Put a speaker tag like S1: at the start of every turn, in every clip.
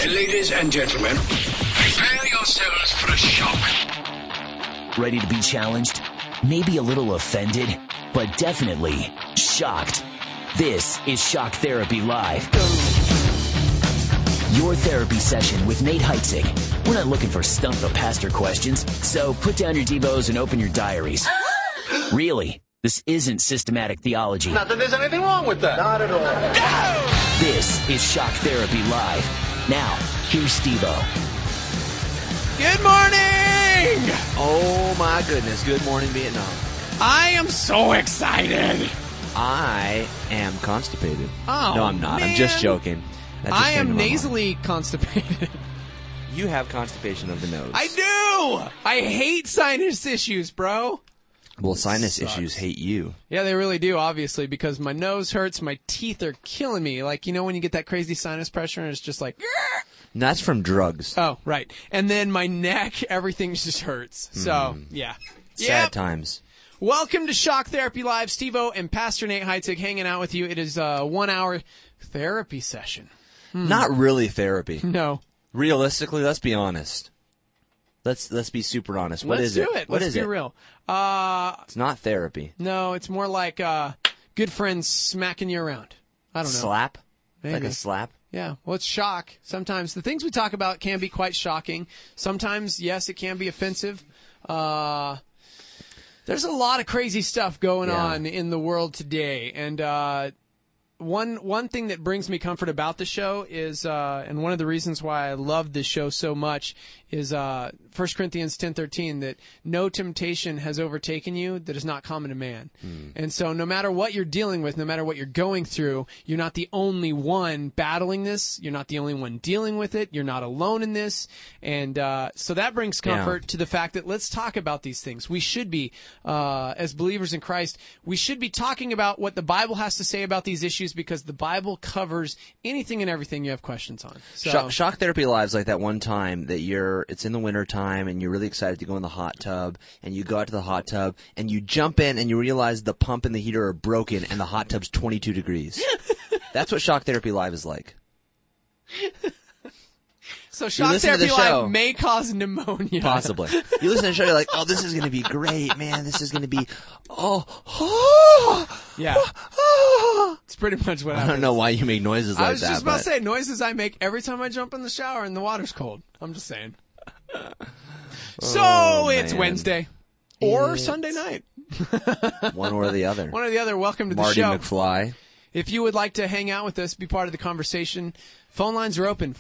S1: Ladies and gentlemen, prepare yourselves for a shock.
S2: Ready to be challenged? Maybe a little offended, but definitely shocked. This is Shock Therapy Live. Your therapy session with Nate Heitzig. We're not looking for stump the pastor questions, so put down your Devos and open your diaries. Really, this isn't systematic theology.
S3: Not that there's anything wrong with that. Not at all.
S1: No!
S2: This is Shock Therapy Live. Now, here's Steve-O.
S4: Good morning!
S5: Oh my goodness, good morning Vietnam.
S4: I am so excited.
S5: I am constipated.
S4: Oh,
S5: no, I'm not.
S4: man.
S5: I'm just joking. That just
S4: I
S5: came to
S4: am
S5: my mind.
S4: nasally constipated.
S5: You have constipation of the nose.
S4: I do! I hate sinus issues, bro.
S5: Well, sinus issues hate you.
S4: Yeah, they really do, obviously, because my nose hurts, my teeth are killing me. Like, you know when you get that crazy sinus pressure and it's just like...
S5: And that's from drugs.
S4: Oh, right. And then my neck, everything just hurts. So, yeah.
S5: Sad times.
S4: Welcome to Shock Therapy Live. Steve-O and Pastor Nate Heitzig hanging out with you. It is a 1 hour therapy session.
S5: Not really therapy.
S4: No.
S5: Realistically, let's be honest. Let's be super honest. What is it?
S4: Let's do it.
S5: What
S4: Let's
S5: is
S4: be
S5: it?
S4: real.
S5: It's not therapy.
S4: No, it's more like good friends smacking you around. I don't know.
S5: Slap?
S4: Maybe.
S5: Like a slap?
S4: Yeah, well, it's shock. Sometimes the things we talk about can be quite shocking. Sometimes, yes, it can be offensive. There's a lot of crazy stuff going on in the world today, and one thing that brings me comfort about the show is, and one of the reasons why I love this show so much is 1 Corinthians 10:13, that no temptation has overtaken you that is not common to man. And so no matter what you're dealing with, no matter what you're going through, you're not the only one battling this. You're not the only one dealing with it. You're not alone in this. And so that brings comfort to the fact that let's talk about these things. We should be, as believers in Christ, we should be talking about what the Bible has to say about these issues, because the Bible covers anything and everything you have questions on. So,
S5: Shock Therapy Live's like that one time that it's in the winter time and you're really excited to go in the hot tub, and you go out to the hot tub and you jump in and you realize the pump and the heater are broken and the hot tub's 22 degrees. That's what Shock Therapy Live is like.
S4: So Shock Therapy Live may cause pneumonia.
S5: Possibly. You listen to the show, you're like, oh, this is going to be great, man. This is going to be,
S4: Yeah. It's pretty much what
S5: I
S4: happens.
S5: don't know why you make noises like that.
S4: I was just about to say, noises I make every time I jump in the shower and the water's cold. I'm just saying. So it's
S5: man.
S4: Wednesday. Or Sunday night.
S5: One or the other.
S4: One or the other. Welcome to the
S5: Marty
S4: show.
S5: McFly.
S4: If you would like to hang out with us, be part of the conversation, phone lines are open.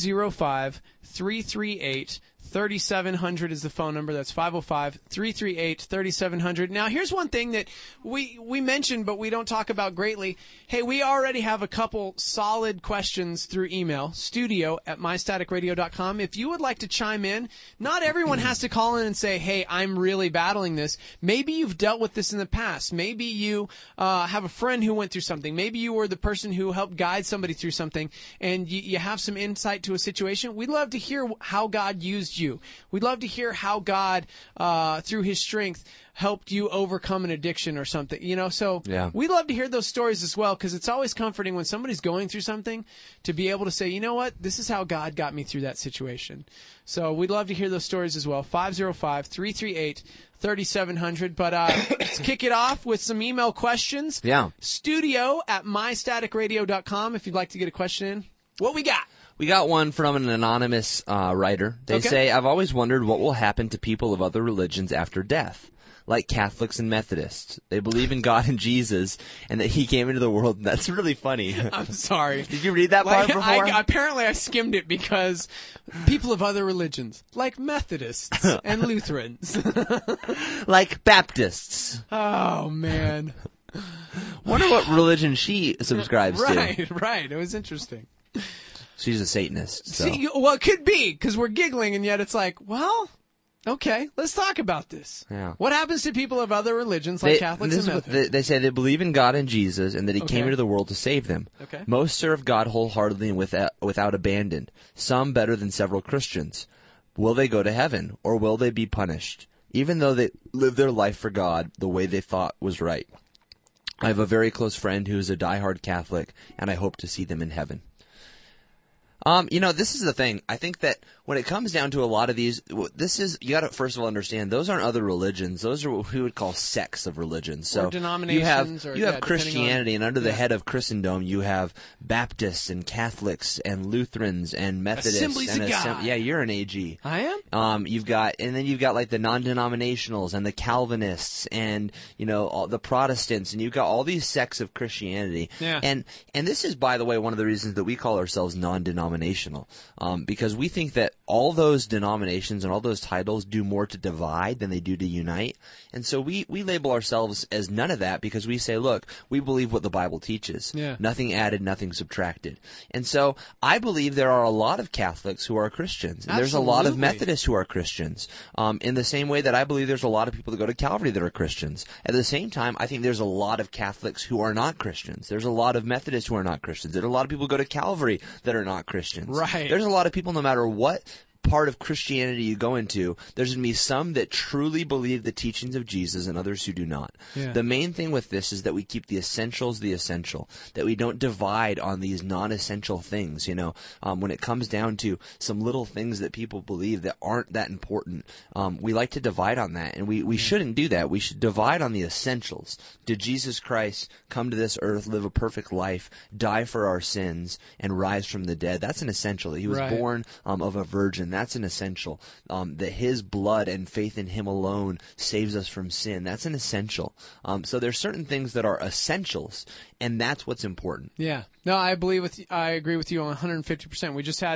S4: 505-338-3700 is the phone number. That's 505-338-3700. Now, here's one thing that we mentioned, but we don't talk about greatly. Hey, we already have a couple solid questions through email, studio@mystaticradio.com. If you would like to chime in, not everyone has to call in and say, hey, I'm really battling this. Maybe you've dealt with this in the past. Maybe you have a friend who went through something. Maybe you were the person who helped guide somebody through something, and you have some insight to a situation. We'd love to hear how God used you. We'd love to hear how God, through His strength, helped you overcome an addiction or something, you know? So we'd love to hear those stories as well, because it's always comforting when somebody's going through something to be able to say, you know what, this is how God got me through that situation. So we'd love to hear those stories as well. 505-338-3700. But let's kick it off with some email questions.
S5: Yeah.
S4: Studio@mystaticradio.com if you'd like to get a question in. What we got?
S5: We got one from an anonymous writer. They say, I've always wondered what will happen to people of other religions after death, like Catholics and Methodists. They believe in God and Jesus and that He came into the world. And that's really funny.
S4: I'm sorry.
S5: Did you read that part before?
S4: Apparently I skimmed it because people of other religions, like Methodists and Lutherans.
S5: Like Baptists.
S4: Oh, man.
S5: Wonder what religion she subscribes to.
S4: Right. It was interesting.
S5: She's a Satanist. So.
S4: See, well, it could be, because we're giggling, and yet it's like, well, okay, let's talk about this.
S5: Yeah.
S4: What happens to people of other religions, like Catholics and Methodists?
S5: They say they believe in God and Jesus, and that He came into the world to save them.
S4: Okay.
S5: Most serve God wholeheartedly and without abandon, some better than several Christians. Will they go to heaven, or will they be punished, even though they live their life for God the way they thought was right? I have a very close friend who is a diehard Catholic, and I hope to see them in heaven. This is the thing. I think that when it comes down to a lot of these, you got to first of all understand those aren't other religions. Those are what we would call sects of religions. So
S4: or denominations.
S5: you have Christianity, and under the head of Christendom, you have Baptists and Catholics and Lutherans and Methodists.
S4: Assemblies of God.
S5: Yeah, you're an AG.
S4: I am.
S5: You've got like the non-denominationals and the Calvinists and all the Protestants, and you've got all these sects of Christianity.
S4: Yeah.
S5: And this is, by the way, one of the reasons that we call ourselves non-denominational. Because we think that all those denominations and all those titles do more to divide than they do to unite. And so we label ourselves as none of that because we say, look, we believe what the Bible teaches.
S4: Yeah.
S5: Nothing added, nothing subtracted. And so I believe there are a lot of Catholics who are Christians. And there's a lot of Methodists who are Christians. In the same way that I believe there's a lot of people that go to Calvary that are Christians. At the same time, I think there's a lot of Catholics who are not Christians. There's a lot of Methodists who are not Christians. There's a lot of people who go to Calvary that are not Christians.
S4: Right.
S5: There's a lot of people, no matter what part of Christianity you go into, there's going to be some that truly believe the teachings of Jesus and others who do not.
S4: Yeah.
S5: The main thing with this is that we keep the essentials the essential, that we don't divide on these non-essential things. When it comes down to some little things that people believe that aren't that important, we like to divide on that, and we shouldn't do that. We should divide on the essentials. Did Jesus Christ come to this earth, live a perfect life, die for our sins, and rise from the dead? That's an essential. He was born of a virgin. That's an essential. That his blood and faith in him alone saves us from sin. That's an essential. So there's certain things that are essentials, and that's what's important.
S4: Yeah. No, I agree with you 150%. We just had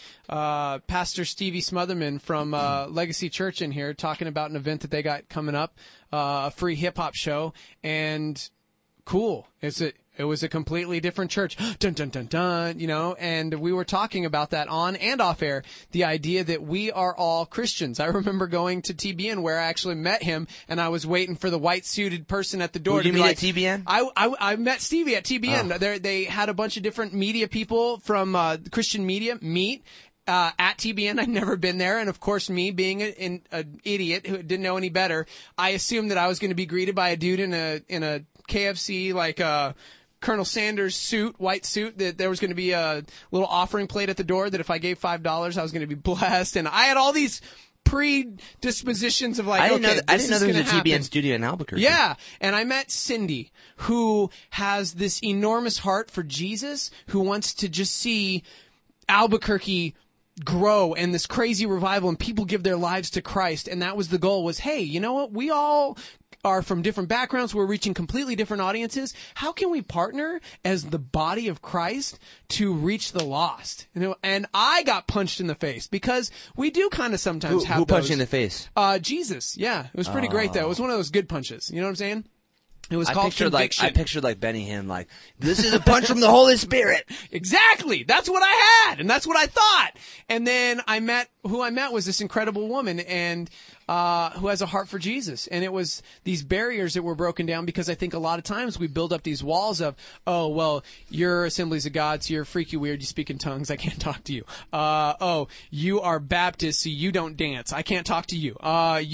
S4: Pastor Stevie Smotherman from Legacy Church in here talking about an event that they got coming up, a free hip-hop show, and cool. It was a completely different church. Dun, dun, dun, dun, and we were talking about that on and off air, the idea that we are all Christians. I remember going to TBN where I actually met him, and I was waiting for the white-suited person at the door to be like,
S5: at TBN?
S4: I met Stevie at TBN. Oh. They had a bunch of different media people from Christian media meet at TBN. I'd never been there, and of course, me being an idiot who didn't know any better, I assumed that I was going to be greeted by a dude in a KFC Colonel Sanders white suit, that there was going to be a little offering plate at the door, that if I gave $5, I was going to be blessed. And I had all these predispositions of
S5: I didn't know there was a
S4: happen.
S5: TBN studio in Albuquerque.
S4: Yeah. And I met Cindy, who has this enormous heart for Jesus, who wants to just see Albuquerque grow and this crazy revival and people give their lives to Christ. And that was the goal, was, hey, you know what? We all are from different backgrounds. We're reaching completely different audiences. How can we partner as the body of Christ to reach the lost? And I got punched in the face because we do kind of sometimes have
S5: who punched you in the face?
S4: Jesus. Yeah. It was pretty great though. It was one of those good punches. You know what I'm saying? It was called conviction.
S5: I pictured like Benny Hinn, like, this is a punch from the Holy Spirit.
S4: Exactly. That's what I had, and that's what I thought. And then who I met was this incredible woman, and who has a heart for Jesus. And it was these barriers that were broken down, because I think a lot of times we build up these walls of, oh, well, you're Assemblies of God, so you're freaky weird, you speak in tongues, I can't talk to you. Oh, you are Baptist, so you don't dance, I can't talk to you.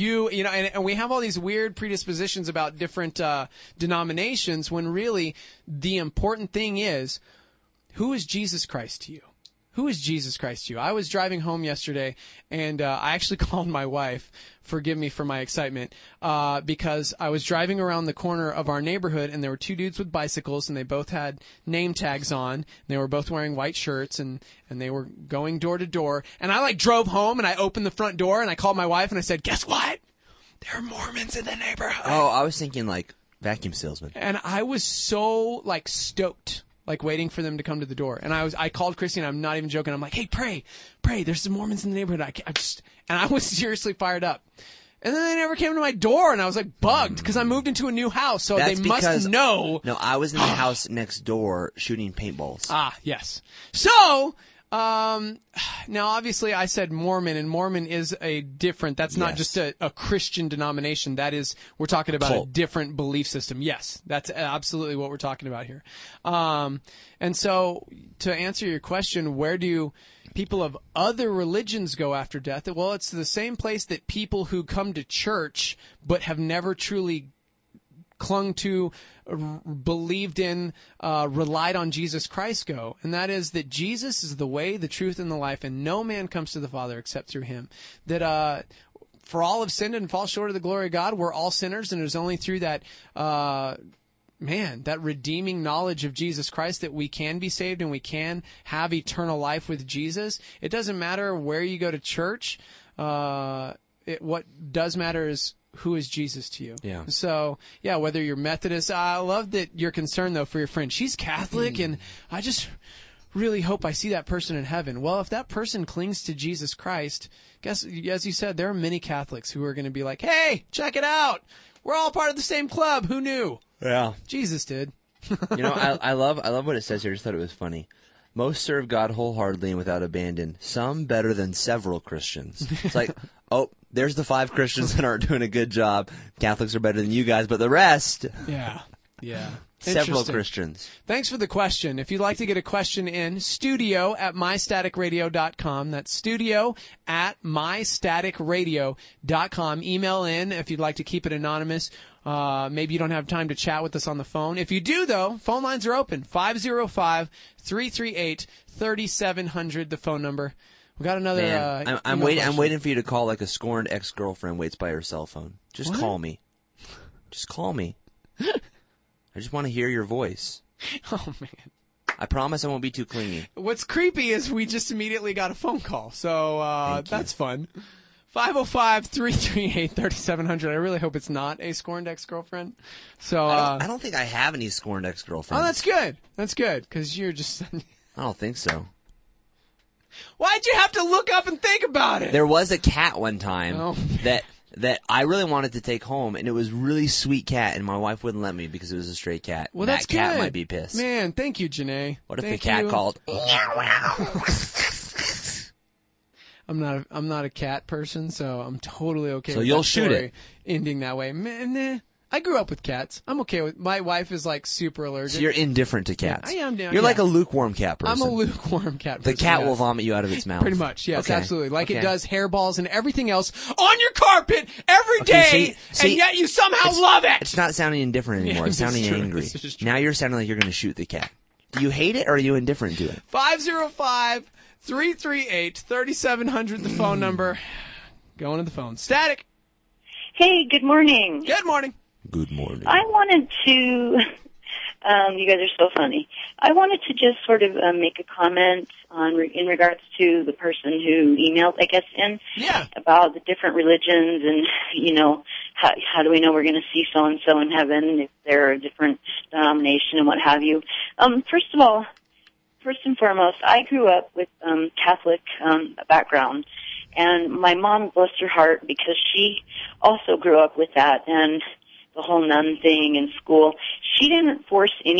S4: And we have all these weird predispositions about different denominations, when really the important thing is, who is Jesus Christ to you? Who is Jesus Christ to you? I was driving home yesterday, and I actually called my wife. Forgive me for my excitement, because I was driving around the corner of our neighborhood, and there were two dudes with bicycles, and they both had name tags on, and they were both wearing white shirts, and they were going door to door. And I drove home, and I opened the front door, and I called my wife, and I said, guess what? There are Mormons in the neighborhood.
S5: Oh, I was thinking vacuum salesman.
S4: And I was so stoked. Waiting for them to come to the door. And I called Christy, and I'm not even joking. I'm like, hey, pray. There's some Mormons in the neighborhood. And I was seriously fired up. And then they never came to my door, and I was bugged, because I moved into a new house, so they must know.
S5: No, I was in the house next door shooting paintballs.
S4: Ah, yes. So, now obviously I said Mormon, and Mormon is that's not just a Christian denomination. That is, we're talking about a different belief system. Yes, that's absolutely what we're talking about here. And so to answer your question, where do people of other religions go after death? Well, it's the same place that people who come to church but have never truly clung to, believed in, relied on Jesus Christ go. And that is that Jesus is the way, the truth, and the life, and no man comes to the Father except through him. That, for all have sinned and fall short of the glory of God. We're all sinners, and it is only through that, that redeeming knowledge of Jesus Christ that we can be saved and we can have eternal life with Jesus. It doesn't matter where you go to church. What does matter is who is Jesus to you.
S5: Yeah.
S4: So, yeah, whether you're Methodist, I love that you're concerned, though, for your friend. She's Catholic, and I just really hope I see that person in heaven. Well, if that person clings to Jesus Christ, guess, as you said, there are many Catholics who are going to be like, hey, check it out. We're all part of the same club. Who knew?
S5: Yeah.
S4: Jesus did.
S5: I love what it says here. I just thought it was funny. Most serve God wholeheartedly and without abandon. Some better than several Christians. It's like, oh, there's the 5 Christians that aren't doing a good job. Catholics are better than you guys, but the rest.
S4: Yeah.
S5: Several Christians.
S4: Thanks for the question. If you'd like to get a question in, studio@mystaticradio.com. That's studio@mystaticradio.com. Email in if you'd like to keep it anonymous. Maybe you don't have time to chat with us on the phone. If you do, though, phone lines are open. 505-338-3700, the phone number. We got another.
S5: Man, I'm waiting for you to call like a scorned ex-girlfriend waits by her cell phone. Just call me. Just call me. I just want to hear your voice.
S4: Oh, man.
S5: I promise I won't be too clingy.
S4: What's creepy is we just immediately got a phone call, so that's fun. 505-338-3700. I really hope it's not a scorned ex-girlfriend. So
S5: I don't think I have any scorned ex-girlfriends.
S4: Oh, that's good. That's good, because you're just...
S5: I don't think so.
S4: Why'd you have to look up and think about it?
S5: There was a cat one time that I really wanted to take home, and it was a really sweet cat, and my wife wouldn't let me because it was a stray cat.
S4: Well,
S5: that
S4: that's
S5: cat
S4: good.
S5: might be pissed.
S4: Man, thank you, Janae.
S5: What if the cat called?
S4: I'm not a cat person, so I'm totally okay.
S5: So
S4: with
S5: you'll
S4: that
S5: shoot
S4: story
S5: it.
S4: ending that way. Nah. I grew up with cats. I'm okay with. My wife is like super allergic.
S5: So you're indifferent to cats.
S4: Yeah, I am.
S5: You're like a lukewarm cat person.
S4: I'm a lukewarm cat person.
S5: The cat
S4: yes.
S5: will vomit you out of its mouth.
S4: Pretty much, yes,
S5: Okay.
S4: absolutely. Like
S5: Okay.
S4: it does hairballs and everything else on your carpet every day,
S5: see,
S4: and yet you somehow love it.
S5: It's not sounding indifferent anymore.
S4: Yeah,
S5: It's sounding
S4: this is true.
S5: angry.
S4: This is true.
S5: Now you're sounding like you're going to shoot the cat. Do you hate it or are you indifferent to it?
S4: 505-338-3700, the phone number. Going to the phone. Static.
S6: Hey, good morning.
S4: Good morning.
S5: Good morning.
S6: I wanted to, you guys are so funny. I wanted to just sort of make a comment in regards to the person who emailed, I guess, about the different religions and, how do we know we're going to see so-and-so in heaven if they're a different denomination and what have you. First and foremost, I grew up with Catholic background. And my mom, bless her heart, because she also grew up with that and the whole nun thing in school, she didn't force I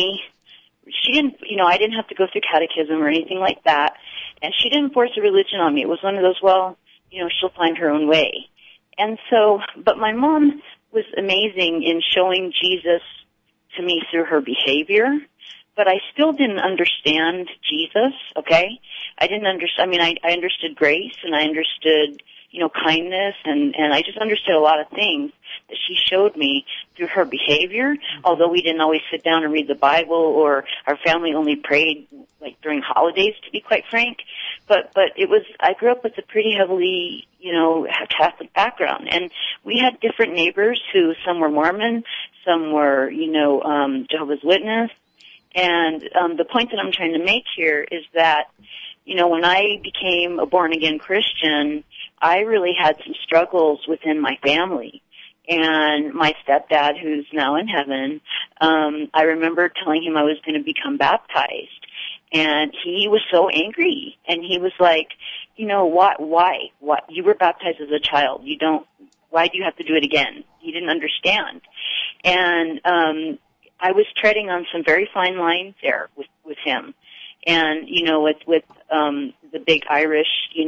S6: didn't have to go through catechism or anything like that. And she didn't force a religion on me. It was one of those, she'll find her own way. And so, but my mom was amazing in showing Jesus to me through her behavior. But I still didn't understand Jesus, okay? I didn't understand, I understood grace and I understood, kindness and I just understood a lot of things that she showed me through her behavior, although we didn't always sit down and read the Bible or our family only prayed like during holidays, to be quite frank. But I grew up with a pretty heavily, Catholic background and we had different neighbors who, some were Mormon, some were, Jehovah's Witness. And the point that I'm trying to make here is that, when I became a born-again Christian, I really had some struggles within my family. And my stepdad, who's now in heaven, I remember telling him I was going to become baptized. And he was so angry. And he was like, why? You were baptized as a child. Why do you have to do it again? He didn't understand. And I was treading on some very fine lines there with him. And, with the big Irish,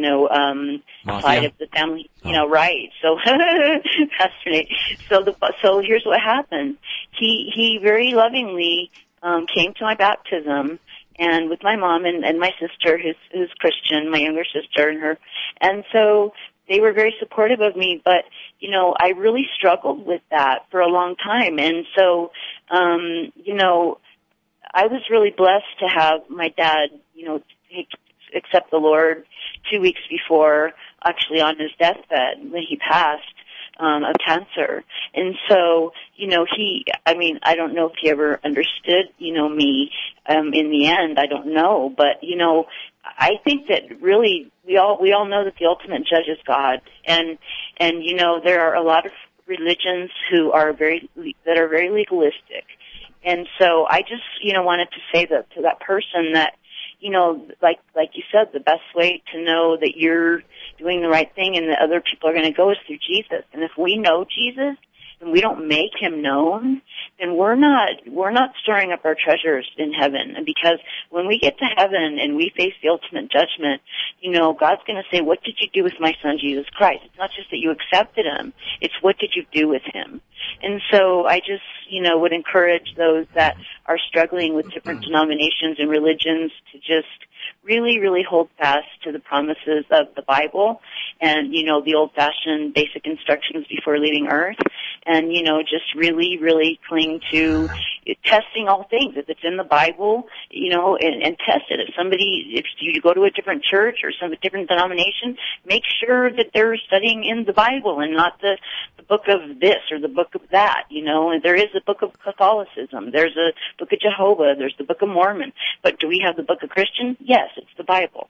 S6: side of the family, right. So, Pastor Nate. So here's what happened. He very lovingly, came to my baptism and with my mom and my sister who's Christian, my younger sister and her. And so, they were very supportive of me, but, you know, I really struggled with that for a long time. And so, you know, I was really blessed to have my dad, you know, accept the Lord 2 weeks before, actually on his deathbed when he passed of cancer. And so, you know, I don't know if he ever understood, you know, me in the end. I don't know. But, you know, I think that really we all know that the ultimate judge is God. And you know, there are a lot of religions who are very legalistic. And so I just, you know, wanted to say that to that person that, you know, like you said, the best way to know that you're doing the right thing and that other people are going to go is through Jesus. And if we know Jesus and we don't make him known, then we're not storing up our treasures in heaven. And because when we get to heaven and we face the ultimate judgment, you know, God's going to say, what did you do with my son, Jesus Christ? It's not just that you accepted him. It's what did you do with him? And so I just, you know, would encourage those that are struggling with different denominations and religions to just really, really hold fast to the promises of the Bible and, you know, the old-fashioned basic instructions before leaving Earth. And, you know, just really, really cling to testing all things. If it's in the Bible, you know, and test it. If you go to a different church or some different denomination, make sure that they're studying in the Bible and not the book of this or the book of that, you know. And there is a book of Catholicism. There's a book of Jehovah. There's the book of Mormon. But do we have the book of Christian? Yes, it's the Bible.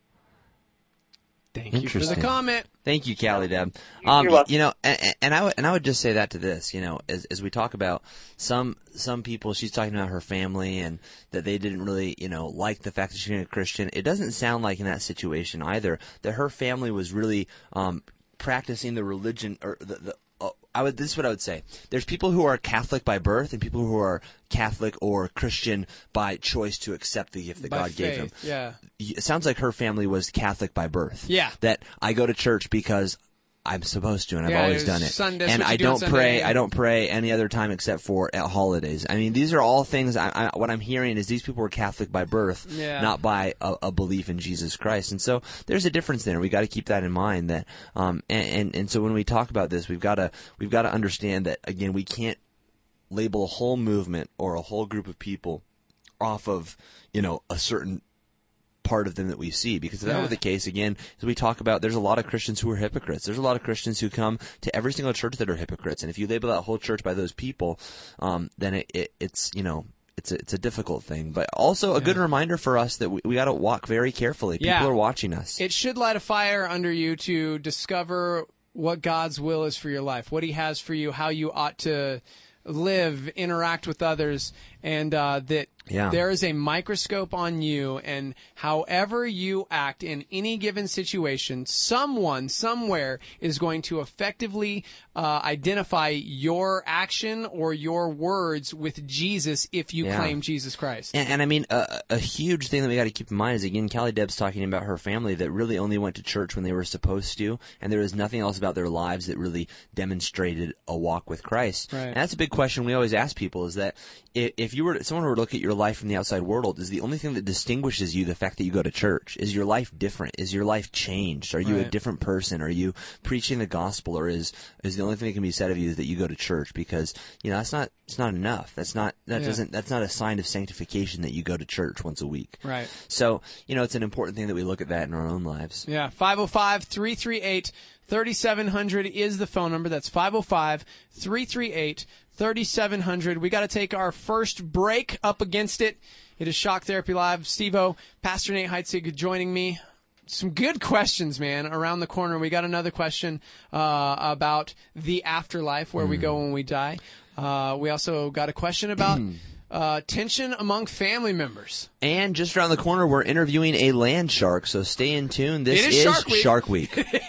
S4: Thank you for the comment.
S5: Thank you, Callie Deb.
S6: You're welcome.
S5: You know, and I would just say that to this, you know, as we talk about some people, she's talking about her family and that they didn't really, you know, like the fact that she's a Christian. It doesn't sound like in that situation either that her family was really practicing the religion or this is what I would say. There's people who are Catholic by birth and people who are Catholic or Christian by choice to accept the gift that God gave them.
S4: Yeah.
S5: It sounds like her family was Catholic by birth.
S4: Yeah.
S5: That I go to church because I'm supposed to, and I've always done it.
S4: Sunday,
S5: and I don't pray. I don't pray any other time except for at holidays. I mean, these are all things. What I'm hearing is these people were Catholic by birth, not by a belief in Jesus Christ. And so there's a difference there. We got to keep that in mind. That and so when we talk about this, we've got to understand that again, we can't label a whole movement or a whole group of people off of, you know, a certain part of them that we see, because if that were the case, again, as we talk about, there's a lot of Christians who are hypocrites. There's a lot of Christians who come to every single church that are hypocrites, and if you label that whole church by those people, then it's you know, it's a difficult thing, but also a good reminder for us that we got to walk very carefully. People are watching us.
S4: It should light a fire under you to discover what God's will is for your life, what He has for you, how you ought to live, interact with others, and that there is a microscope on you, and however you act in any given situation, someone somewhere is going to effectively identify your action or your words with Jesus if you claim Jesus Christ.
S5: And I mean, a huge thing that we got to keep in mind is, again, Callie Deb's talking about her family that really only went to church when they were supposed to, and there was nothing else about their lives that really demonstrated a walk with Christ.
S4: Right.
S5: And that's a big question we always ask people, is that if someone were to look at your life from the outside world, is the only thing that distinguishes you the fact that you go to church? Is your life different? Is your life changed? Are you a different person? Are you preaching the gospel? Or is the only thing that can be said of you is that you go to church? Because, you know, it's not enough. That's not a sign of sanctification that you go to church once a week.
S4: Right.
S5: So, you know, it's an important thing that we look at that in our own lives.
S4: Yeah. 505-338-3700 is the phone number. That's 505-338-3700. We got to take our first break. Up against it. It is Shock Therapy Live. Steve-O, Pastor Nate Heitzig joining me. Some good questions, man, around the corner. We got another question about the afterlife, where we go when we die. We also got a question about tension among family members.
S5: And just around the corner, we're interviewing a land shark, so stay in tune. This is Shark Week.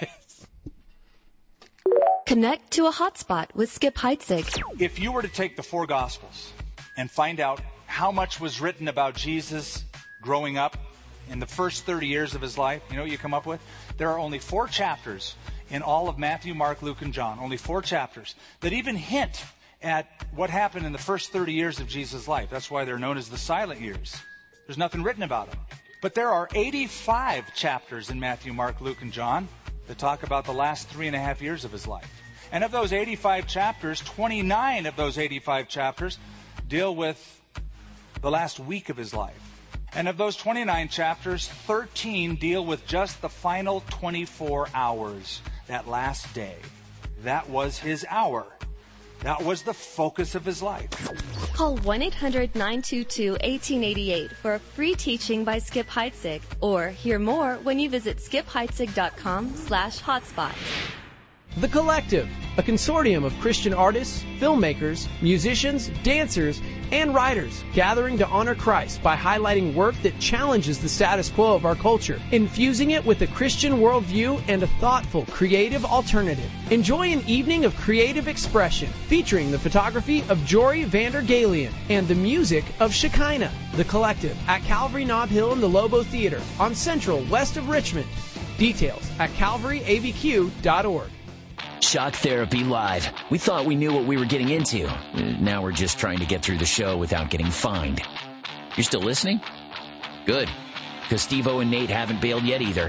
S7: Connect to a hotspot with Skip Heitzig.
S8: If you were to take the four Gospels and find out how much was written about Jesus growing up in the first 30 years of his life, you know what you come up with? There are only 4 chapters in all of Matthew, Mark, Luke, and John. Only 4 chapters that even hint at what happened in the first 30 years of Jesus' life. That's why they're known as the silent years. There's nothing written about them. But there are 85 chapters in Matthew, Mark, Luke, and John that talk about the last 3.5 years of his life. And of those 85 chapters, 29 of those 85 chapters deal with the last week of his life. And of those 29 chapters, 13 deal with just the final 24 hours, that last day. That was his hour. That was the focus of his life.
S7: Call 1-800-922-1888 for a free teaching by Skip Heitzig, or hear more when you visit skipheitzig.com/hotspot.
S4: The Collective, a consortium of Christian artists, filmmakers, musicians, dancers, and writers gathering to honor Christ by highlighting work that challenges the status quo of our culture, infusing it with a Christian worldview and a thoughtful, creative alternative. Enjoy an evening of creative expression featuring the photography of Jory Vander Galian and the music of Shekinah. The Collective at Calvary Nob Hill in the Lobo Theater on Central, west of Richmond. Details at calvaryabq.org.
S2: Shock Therapy Live. We thought we knew what we were getting into. Now we're just trying to get through the show without getting fined. You're still listening? Good. Because Steve-O and Nate haven't bailed yet either.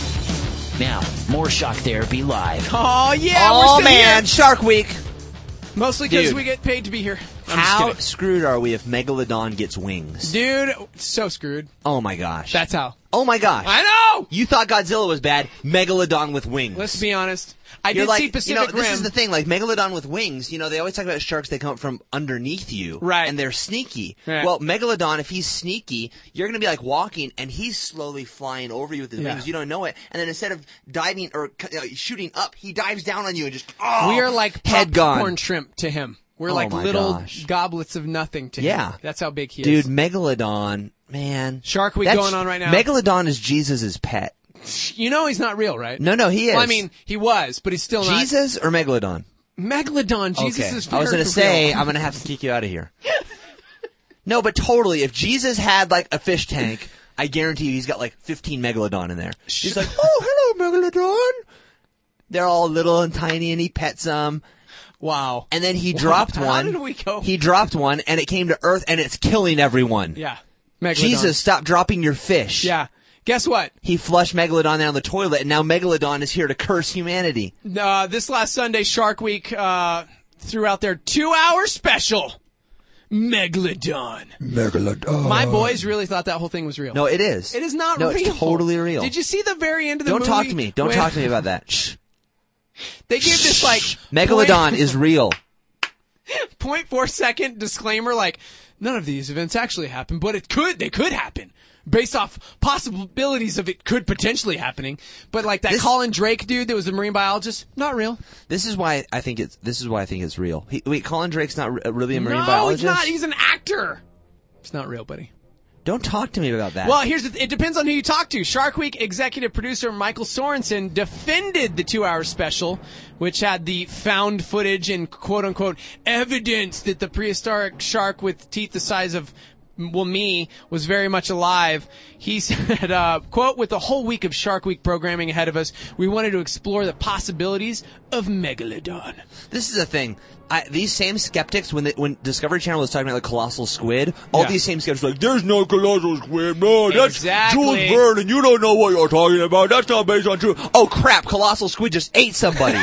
S2: Now, more Shock Therapy Live.
S4: Oh, yeah.
S5: Oh,
S4: we're still
S5: man.
S4: here.
S5: Shark Week.
S4: Mostly because
S5: Dude.
S4: we get paid to be here.
S5: How screwed are we if Megalodon gets wings?
S4: Dude, so screwed.
S5: Oh, my gosh.
S4: That's how.
S5: Oh, my gosh.
S4: I know!
S5: You thought Godzilla was bad. Megalodon with wings.
S4: Let's be honest. I
S5: You're
S4: did
S5: like,
S4: see Pacific Rim.
S5: This is the thing, like Megalodon with wings, they always talk about sharks, they come up from underneath you.
S4: Right.
S5: And they're sneaky.
S4: Right.
S5: Well, Megalodon, if he's sneaky, you're going to be like walking and he's slowly flying over you with his wings. You don't know it. And then instead of diving or shooting up, he dives down on you and just,
S4: we are like
S5: head gone.
S4: popcorn shrimp to him. We're like
S5: my
S4: little
S5: gosh.
S4: goblets of nothing to him.
S5: Yeah.
S4: That's how big he
S5: Dude,
S4: is.
S5: Megalodon, man.
S4: Shark Week going on right now.
S5: Megalodon is Jesus' pet.
S4: You know he's not real, right?
S5: No, he is.
S4: Well, I mean, he was, but he's still not.
S5: Jesus or Megalodon?
S4: Megalodon. Jesus
S5: Okay.
S4: is very
S5: I was going to
S4: real.
S5: say, I'm going to have to kick you out of here. No, but totally. If Jesus had like a fish tank, I guarantee you he's got like 15 Megalodon in there. He's like, oh, hello, Megalodon. They're all little and tiny, and he pets them.
S4: Wow.
S5: And then he dropped one.
S4: How did we go?
S5: He dropped one, and it came to Earth, and it's killing everyone.
S4: Yeah. Megalodon.
S5: Jesus, stop dropping your fish.
S4: Yeah. Guess what?
S5: He flushed Megalodon down the toilet, and now Megalodon is here to curse humanity.
S4: This last Sunday, Shark Week threw out their 2-hour special. Megalodon. My boys really thought that whole thing was real.
S5: No, it is.
S4: It is not
S5: real.
S4: real.
S5: No, it's totally real.
S4: Did you see the very end of the movie?
S5: Don't talk to me. Don't talk to me about that. Shh.
S4: They gave this like
S5: Megalodon is real.
S4: 0.4 second disclaimer, like none of these events actually happened, but they could happen based off possibilities of it could potentially happening. But like that Colin Drake dude that was a marine biologist, not real.
S5: This is why I think it's real. Wait, Colin Drake's not really a marine biologist?
S4: No, he's not. He's an actor. It's not real, buddy.
S5: Don't talk to me about that.
S4: Well, it depends on who you talk to. Shark Week executive producer Michael Sorensen defended the 2-hour special, which had the found footage and quote-unquote evidence that the prehistoric shark with teeth the size of, me, was very much alive. He said, quote, with a whole week of Shark Week programming ahead of us, we wanted to explore the possibilities of Megalodon.
S5: This is the thing. These same skeptics, when Discovery Channel was talking about the colossal squid, all these same skeptics were like, there's no colossal squid, no, that's Jules Verne, and you don't know what you're talking about, that's not based on truth. Oh crap, colossal squid just ate somebody.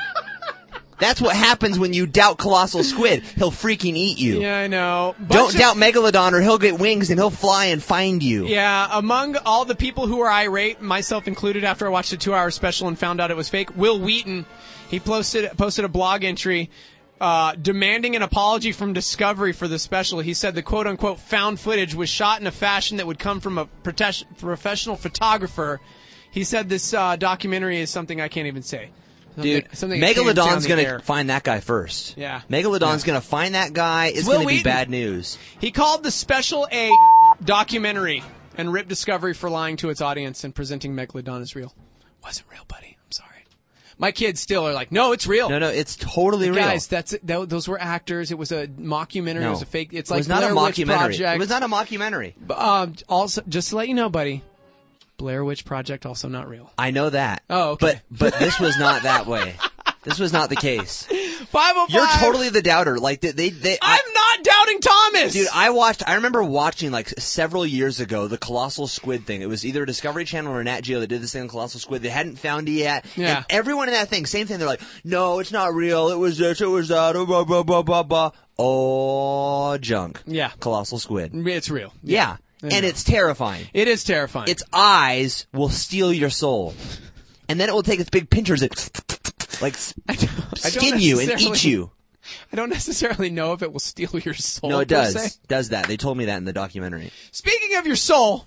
S5: That's what happens when you doubt colossal squid. He'll freaking eat you.
S4: Yeah, I know.
S5: Don't doubt Megalodon or he'll get wings and he'll fly and find you.
S4: Yeah, among all the people who were irate, myself included, after I watched the 2-hour special and found out it was fake, Will Wheaton, he posted a blog entry demanding an apology from Discovery for the special. He said the quote-unquote found footage was shot in a fashion that would come from a professional photographer. He said this documentary is something I can't even say.
S5: Dude, Megalodon's going to find that guy first.
S4: Yeah.
S5: Megalodon's going to find that guy. It's going to be bad news.
S4: He called the special a documentary and ripped Discovery for lying to its audience and presenting Megalodon as real. Wasn't real, buddy. I'm sorry. My kids still are like, no, it's real.
S5: No, it's totally real.
S4: Guys, those were actors. It was a mockumentary.
S5: No.
S4: It was a fake. It's
S5: it
S4: like
S5: was not
S4: Blair
S5: a
S4: Witch
S5: mockumentary.
S4: Project.
S5: It was not a mockumentary.
S4: Also, just to let you know, buddy, Blair Witch Project also not real.
S5: I know that.
S4: Oh, okay.
S5: But this was not that way. This was not the case.
S4: 505.
S5: You're totally the doubter. Like I'm
S4: not not Doubting Thomas.
S5: Dude, I remember watching like several years ago the Colossal Squid thing. It was either Discovery Channel or Nat Geo that did this thing on Colossal Squid. They hadn't found it yet.
S4: Yeah.
S5: And everyone in that thing, same thing. They're like, no, it's not real. It was this, it was that, blah, blah, blah, blah, blah. Oh, junk.
S4: Yeah.
S5: Colossal Squid.
S4: It's real.
S5: Yeah. And it's terrifying.
S4: It is terrifying.
S5: Its eyes will steal your soul. And then it will take its big pinchers and like skin you and eat you.
S4: I don't necessarily know if it will steal your soul.
S5: No, it does. Does that. They told me that in the documentary.
S4: Speaking of your soul,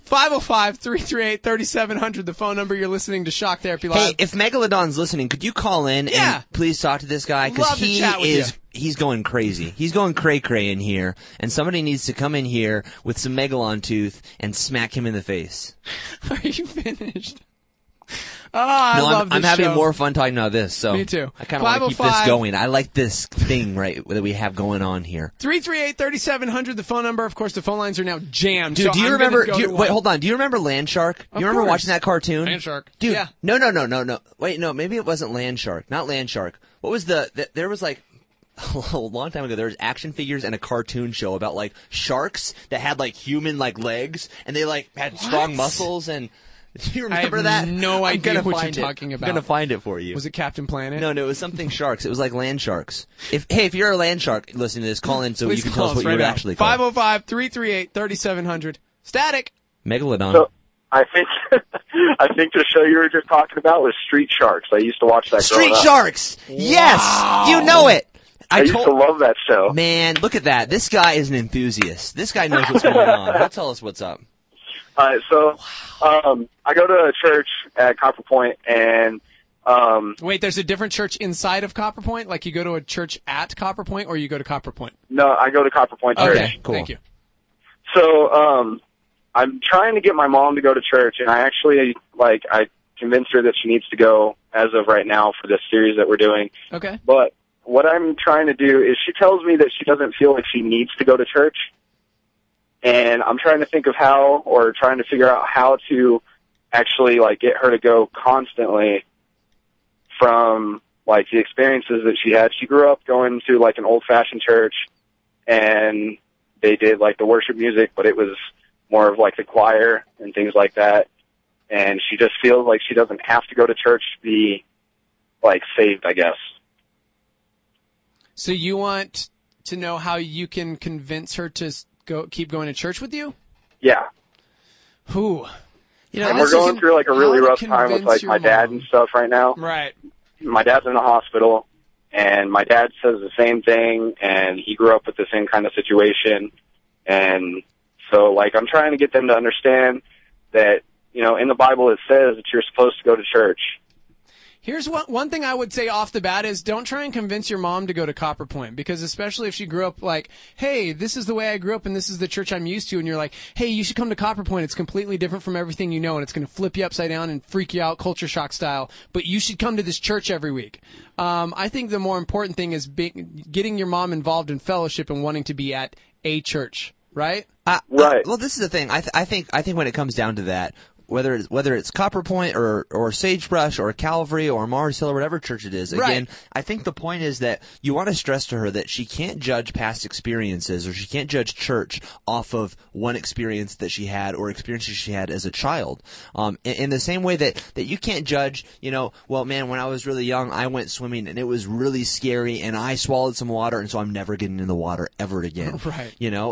S4: 505-338-3700, the phone number. You're listening to Shock Therapy Live.
S5: Hey, if Megalodon's listening, could you call in and please talk to this guy? Because he's going crazy. He's going cray-cray in here, and somebody needs to come in here with some Megalon tooth and smack him in the face.
S4: Are you finished? Oh, I love this
S5: I'm having
S4: show.
S5: more fun talking about this, so
S4: me too.
S5: I kind of want to keep this going. I like this thing that we have going on here.
S4: 338-3700, the phone number. Of course, the phone lines are now jammed.
S5: Dude,
S4: so
S5: do you remember? Wait, hold on. Do you remember Land Shark?
S4: Of
S5: You remember
S4: course.
S5: watching that cartoon?
S4: Land Shark.
S5: Dude,
S4: yeah.
S5: No. Wait, no, maybe it wasn't Land Shark. Not Land Shark. What was there was like a long time ago, there was action figures and a cartoon show about like sharks that had like human like legs and they like had strong muscles and. Do you remember that?
S4: I have no idea what you're talking about.
S5: I'm going to find it for you.
S4: Was it Captain Planet?
S5: No, it was something sharks. It was like land sharks. If you're a land shark listening to this, call in so
S4: Please
S5: you can tell us what
S4: right
S5: you would
S4: now.
S5: actually call.
S4: 505-338-3700. Static.
S5: Megalodon.
S9: So, I think the show you were just talking about was Street Sharks. I used to watch that growing up.
S5: Street Sharks! Yes!
S4: Wow.
S5: You know it!
S9: I used to love that show.
S5: Man, look at that. This guy is an enthusiast. This guy knows what's going on. He'll tell us what's up.
S9: I go to a church at Copper Point, and
S4: wait, there's a different church inside of Copper Point? Like you go to a church at Copper Point, or you go to Copper Point?
S9: No, I go to Copper Point Church.
S4: Okay, cool. Thank you.
S9: So, I'm trying to get my mom to go to church, and I convinced her that she needs to go as of right now for this series that we're doing.
S4: Okay.
S9: But what I'm trying to do is she tells me that she doesn't feel like she needs to go to church. And I'm trying to think of trying to figure out how to actually like get her to go constantly from like the experiences that she had. She grew up going to like an old-fashioned church, and they did like the worship music, but it was more of like the choir and things like that. And she just feels like she doesn't have to go to church to be like saved, I guess.
S4: So you want to know how you can convince her to keep going to church with you?
S9: Yeah.
S4: Who?
S9: And we're going through like a really rough time with like my dad and stuff right now.
S4: Right.
S9: My dad's in the hospital, and my dad says the same thing, and he grew up with the same kind of situation. And so like I'm trying to get them to understand that, in the Bible it says that you're supposed to go to church.
S4: Here's one thing I would say off the bat is don't try and convince your mom to go to Copper Point, because especially if she grew up like, hey, this is the way I grew up and this is the church I'm used to, and you're like, hey, you should come to Copper Point. It's completely different from everything you know, and it's going to flip you upside down and freak you out culture shock style, but you should come to this church every week. I think the more important thing is getting your mom involved in fellowship and wanting to be at a church, right?
S9: Right.
S5: Well, this is the thing. I think when it comes down to that, whether it's Copper Point or Sagebrush or Calvary or Mars Hill or whatever church it is, again,
S4: right.
S5: I think the point is that you want to stress to her that she can't judge past experiences, or she can't judge church off of one experience that she had or experiences she had as a child. In the same way that you can't judge, well, man, when I was really young, I went swimming and it was really scary and I swallowed some water, and so I'm never getting in the water ever again.
S4: Right.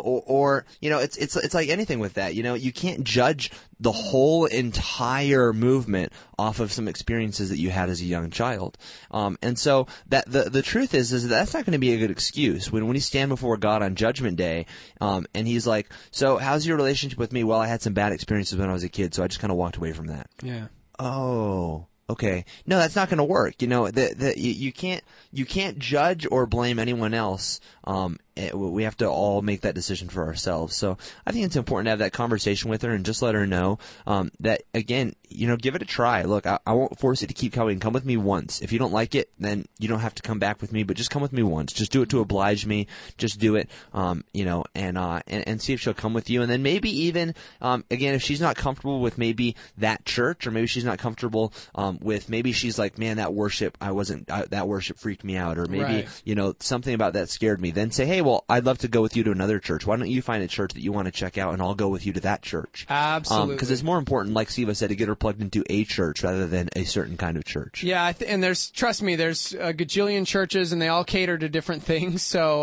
S5: It's like anything with that. You can't judge the whole entire movement off of some experiences that you had as a young child. And so that the truth is that's not going to be a good excuse when you stand before God on Judgment Day, and he's like, so how's your relationship with me? Well, I had some bad experiences when I was a kid, so I just kind of walked away from that.
S4: Yeah.
S5: Oh, okay. No, that's not going to work. You can't judge or blame anyone else. We have to all make that decision for ourselves. So I think it's important to have that conversation with her and just let her know that, again, give it a try. Look, I won't force you to keep coming. Come with me once. If you don't like it, then you don't have to come back with me, but just come with me once. Just do it to oblige me. Just do it, and see if she'll come with you. And then maybe even, again, if she's not comfortable with maybe that church, or maybe she's not comfortable with, maybe she's like, man, that worship freaked me out, or maybe,
S4: right.
S5: something about that scared me. Then say, hey, well, I'd love to go with you to another church. Why don't you find a church that you want to check out, and I'll go with you to that church.
S4: Absolutely.
S5: Because it's more important, like Steve said, to get her plugged into a church rather than a certain kind of church.
S4: Yeah, and trust me, there's a gajillion churches, and they all cater to different things.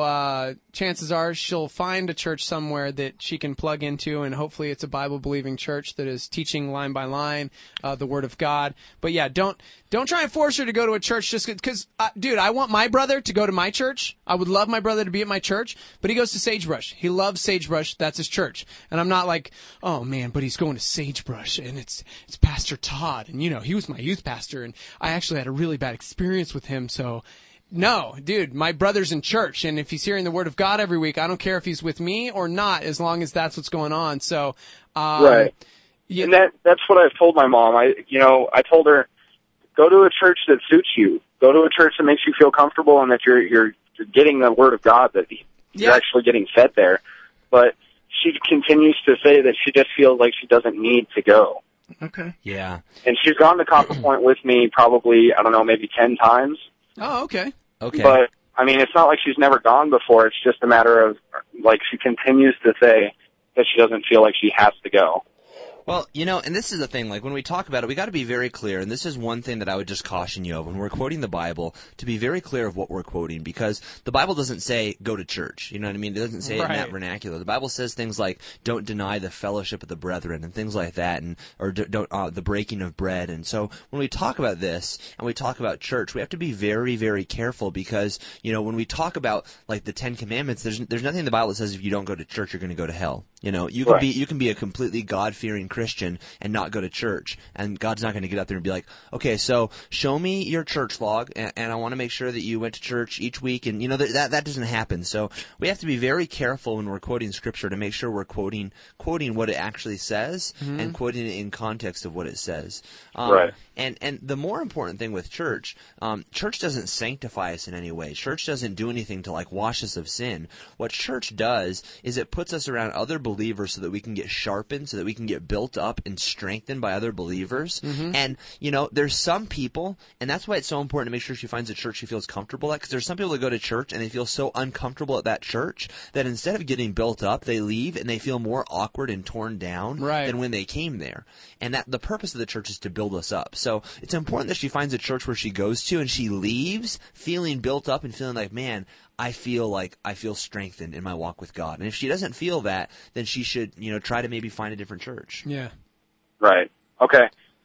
S4: So chances are she'll find a church somewhere that she can plug into, and hopefully it's a Bible-believing church that is teaching line by line the Word of God. But yeah, don't try and force her to go to a church just because, dude, I want my brother to go to my church. I would love my brother to be at my church, but he goes to Sagebrush. He loves Sagebrush. That's his church. And I'm not like, oh man, but he's going to Sagebrush, and it's Pastor Todd, and he was my youth pastor, and I actually had a really bad experience with him, so... No, dude, my brother's in church, and if he's hearing the Word of God every week, I don't care if he's with me or not, as long as that's what's going on. So,
S9: right. And that's what I've told my mom. I told her, go to a church that suits you. Go to a church that makes you feel comfortable and that you're getting the Word of God, that you're actually getting fed there. But she continues to say that she just feels like she doesn't need to go.
S4: Okay.
S5: Yeah.
S9: And she's gone to Copper Point with me probably, I don't know, maybe 10 times.
S4: Oh, okay.
S5: Okay.
S9: But, I mean, it's not like she's never gone before. It's just a matter of, like, she continues to say that she doesn't feel like she has to go.
S5: Well, and this is the thing, like when we talk about it, we got to be very clear, and this is one thing that I would just caution you of when we're quoting the Bible, to be very clear of what we're quoting, because the Bible doesn't say go to church, you know what I mean? It doesn't say it in that vernacular. The Bible says things like don't deny the fellowship of the brethren and things like that, or don't the breaking of bread. And so when we talk about this and we talk about church, we have to be very, very careful, because when we talk about like the Ten Commandments, there's nothing in the Bible that says if you don't go to church you're going to go to hell. You can be a completely God-fearing Christian and not go to church, and God's not going to get up there and be like, okay, so show me your church log, and I want to make sure that you went to church each week, and that doesn't happen. So we have to be very careful when we're quoting Scripture to make sure we're quoting what it actually says, and quoting it in context of what it says.
S9: Right.
S5: And the more important thing with church doesn't sanctify us in any way. Church doesn't do anything to like wash us of sin. What church does is it puts us around other believers so that we can get sharpened, so that we can get built up and strengthened by other believers. And, there's some people, and that's why it's so important to make sure she finds a church she feels comfortable at, because there's some people that go to church and they feel so uncomfortable at that church that instead of getting built up, they leave and they feel more awkward and torn down than when they came there. And that the purpose of the church is to build us up. So it's important that she finds a church where she goes to and she leaves feeling built up and feeling like, man, I feel strengthened in my walk with God. And if she doesn't feel that, then she should, try to maybe find a different church.
S4: Yeah.
S9: Right. Okay.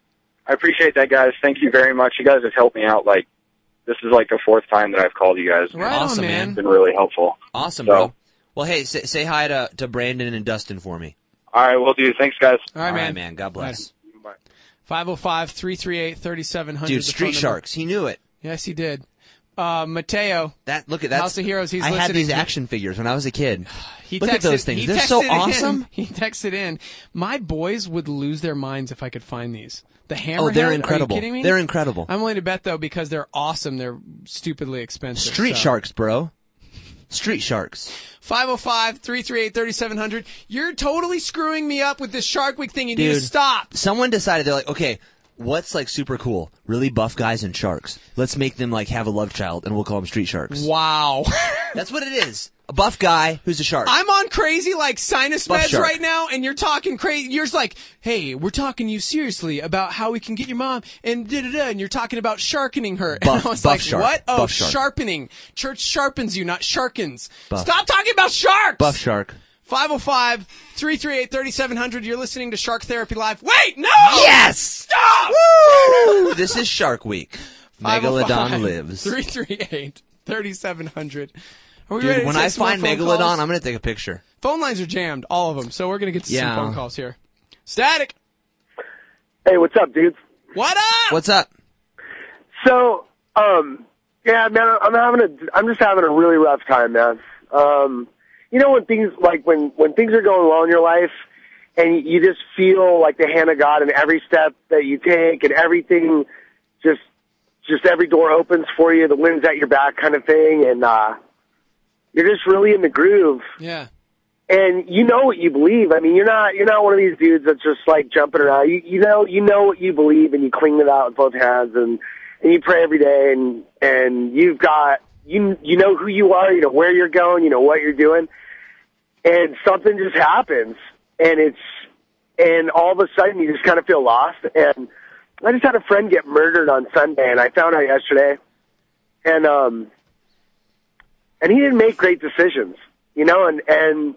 S9: I appreciate that, guys. Thank you very much. You guys have helped me out. Like, this is like the fourth time that I've called you guys.
S4: Right
S5: awesome,
S4: on, man.
S9: It's been really helpful.
S5: Awesome, bro. Well, hey, say hi to Brandon and Dustin for me.
S9: All right, will do. Thanks, guys.
S4: All right,
S5: man. God bless.
S9: Bye.
S4: 505-338-3700.
S5: Dude, Street Sharks. He knew it.
S4: Yes, he did. Mateo.
S5: Look at that.
S4: House of Heroes. He's
S5: I
S4: listening.
S5: had these action figures when I was a kid.
S4: Look
S5: at those things. They're so awesome.
S4: He texted in. My boys would lose their minds if I could find these. The Hammerhead.
S5: Oh, they're incredible.
S4: Are you kidding me?
S5: They're incredible.
S4: I'm willing to bet, though, because they're awesome, they're stupidly expensive.
S5: Street Sharks, bro. Street Sharks.
S4: 505-338-3700. You're totally screwing me up with this Shark Week thing. You need to stop.
S5: Someone decided, they're like, okay, what's like super cool? Really buff guys and sharks. Let's make them like have a love child, and we'll call them Street Sharks.
S4: Wow.
S5: That's what it is. A buff guy who's a shark.
S4: I'm on crazy like sinus
S5: Buff
S4: meds
S5: shark.
S4: right now, and you're talking crazy. You're just like, hey, we're talking to you seriously about how we can get your mom, and da-da-da, and you're talking about sharkening her.
S5: Buff,
S4: and I was
S5: buff
S4: like,
S5: shark.
S4: what? Oh,
S5: Buff shark.
S4: sharpening. Church sharpens you, not sharkens.
S5: Buff.
S4: Stop talking about sharks!
S5: Buff shark.
S4: 505-338-3700. You're listening to Shark Therapy Live. Wait, no!
S5: Yes!
S4: Stop!
S5: Woo! This is Shark Week. Megalodon lives.
S4: 338-3700. Are we
S5: Dude,
S4: ready to
S5: when
S4: take
S5: I
S4: some more
S5: find
S4: phone
S5: Megalodon,
S4: calls?
S5: I'm going to take a picture.
S4: Phone lines are jammed, all of them, so we're going to get to some phone calls here. Static!
S10: Hey, what's up, dudes?
S4: What up?
S5: What's up?
S10: So, yeah, man, I'm just having a really rough time, man. You know, when things are going well in your life, and you just feel like the hand of God in every step that you take, and everything, just every door opens for you, the wind's at your back, kind of thing, and you're just really in the groove.
S4: Yeah.
S10: And you know what you believe. I mean, you're not one of these dudes that's just like jumping around. You know what you believe, and you cling to that with both hands, and you pray every day, and you've got you know who you are, you know where you're going, you know what you're doing, and something just happens, and all of a sudden you just kind of feel lost. And I just had a friend get murdered on Sunday, and I found out yesterday, and he didn't make great decisions, you know, and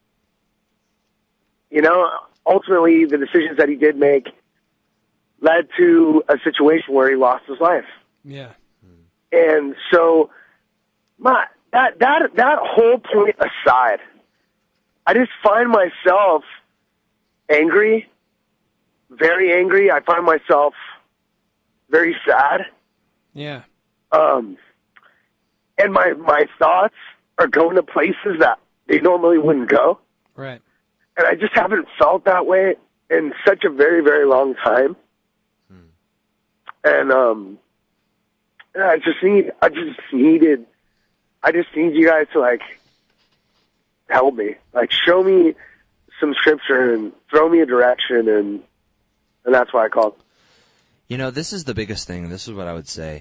S10: you know, ultimately the decisions that he did make led to a situation where he lost his life.
S4: Yeah.
S10: And so, that whole point aside, I just find myself angry, very angry. I find myself very sad.
S4: Yeah.
S10: And my thoughts are going to places that they normally wouldn't go.
S4: Right.
S10: And I just haven't felt that way in such a very, very long time. And I just need you guys to like help me, like show me some scripture and throw me a direction, and that's why I called.
S5: You know, this is the biggest thing. This is what I would say.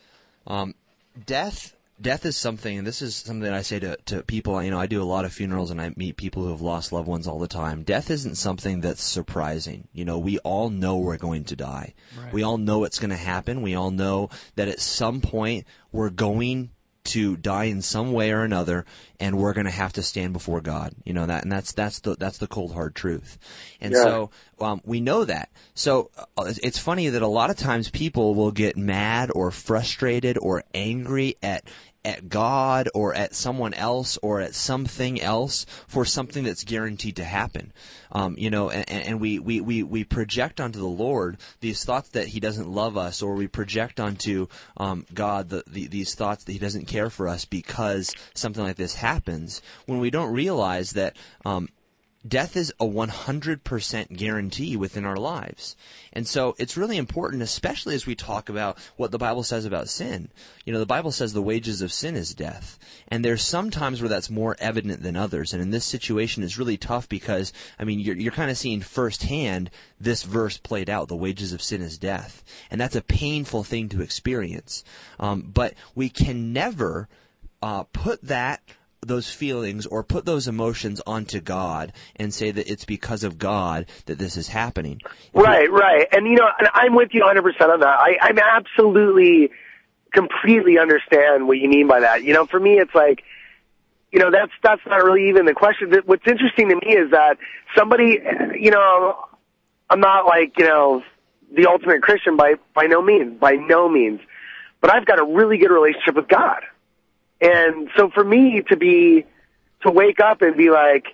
S5: Death is something, and this is something that I say to people. You know, I do a lot of funerals, and I meet people who have lost loved ones all the time. Death isn't something that's surprising. You know, we all know we're going to die. Right. We all know it's going to happen. We all know that at some point we're going to die in some way or another, and we're going to have to stand before God. You know that, and that's the cold hard truth. And so we know that. So it's funny that a lot of times people will get mad or frustrated or angry at God or at someone else or at something else for something that's guaranteed to happen. You know, and we project onto the Lord these thoughts that He doesn't love us, or we project onto God these thoughts that He doesn't care for us because something like this happens, when we don't realize that death is a 100% guarantee within our lives. And so it's really important, especially as we talk about what the Bible says about sin. You know, the Bible says the wages of sin is death. And there's some times where that's more evident than others. And in this situation, it's really tough because, I mean, you're kind of seeing firsthand this verse played out, the wages of sin is death. And that's a painful thing to experience. But we can never put those feelings or put those emotions onto God and say that it's because of God that this is happening.
S10: Right. And, you know, I'm with you 100% on that. I'm absolutely, completely understand what you mean by that. You know, for me, it's like, you know, that's not really even the question. What's interesting to me is that somebody, you know, I'm not like, you know, the ultimate Christian by no means, but I've got a really good relationship with God. And so for me to wake up and be like,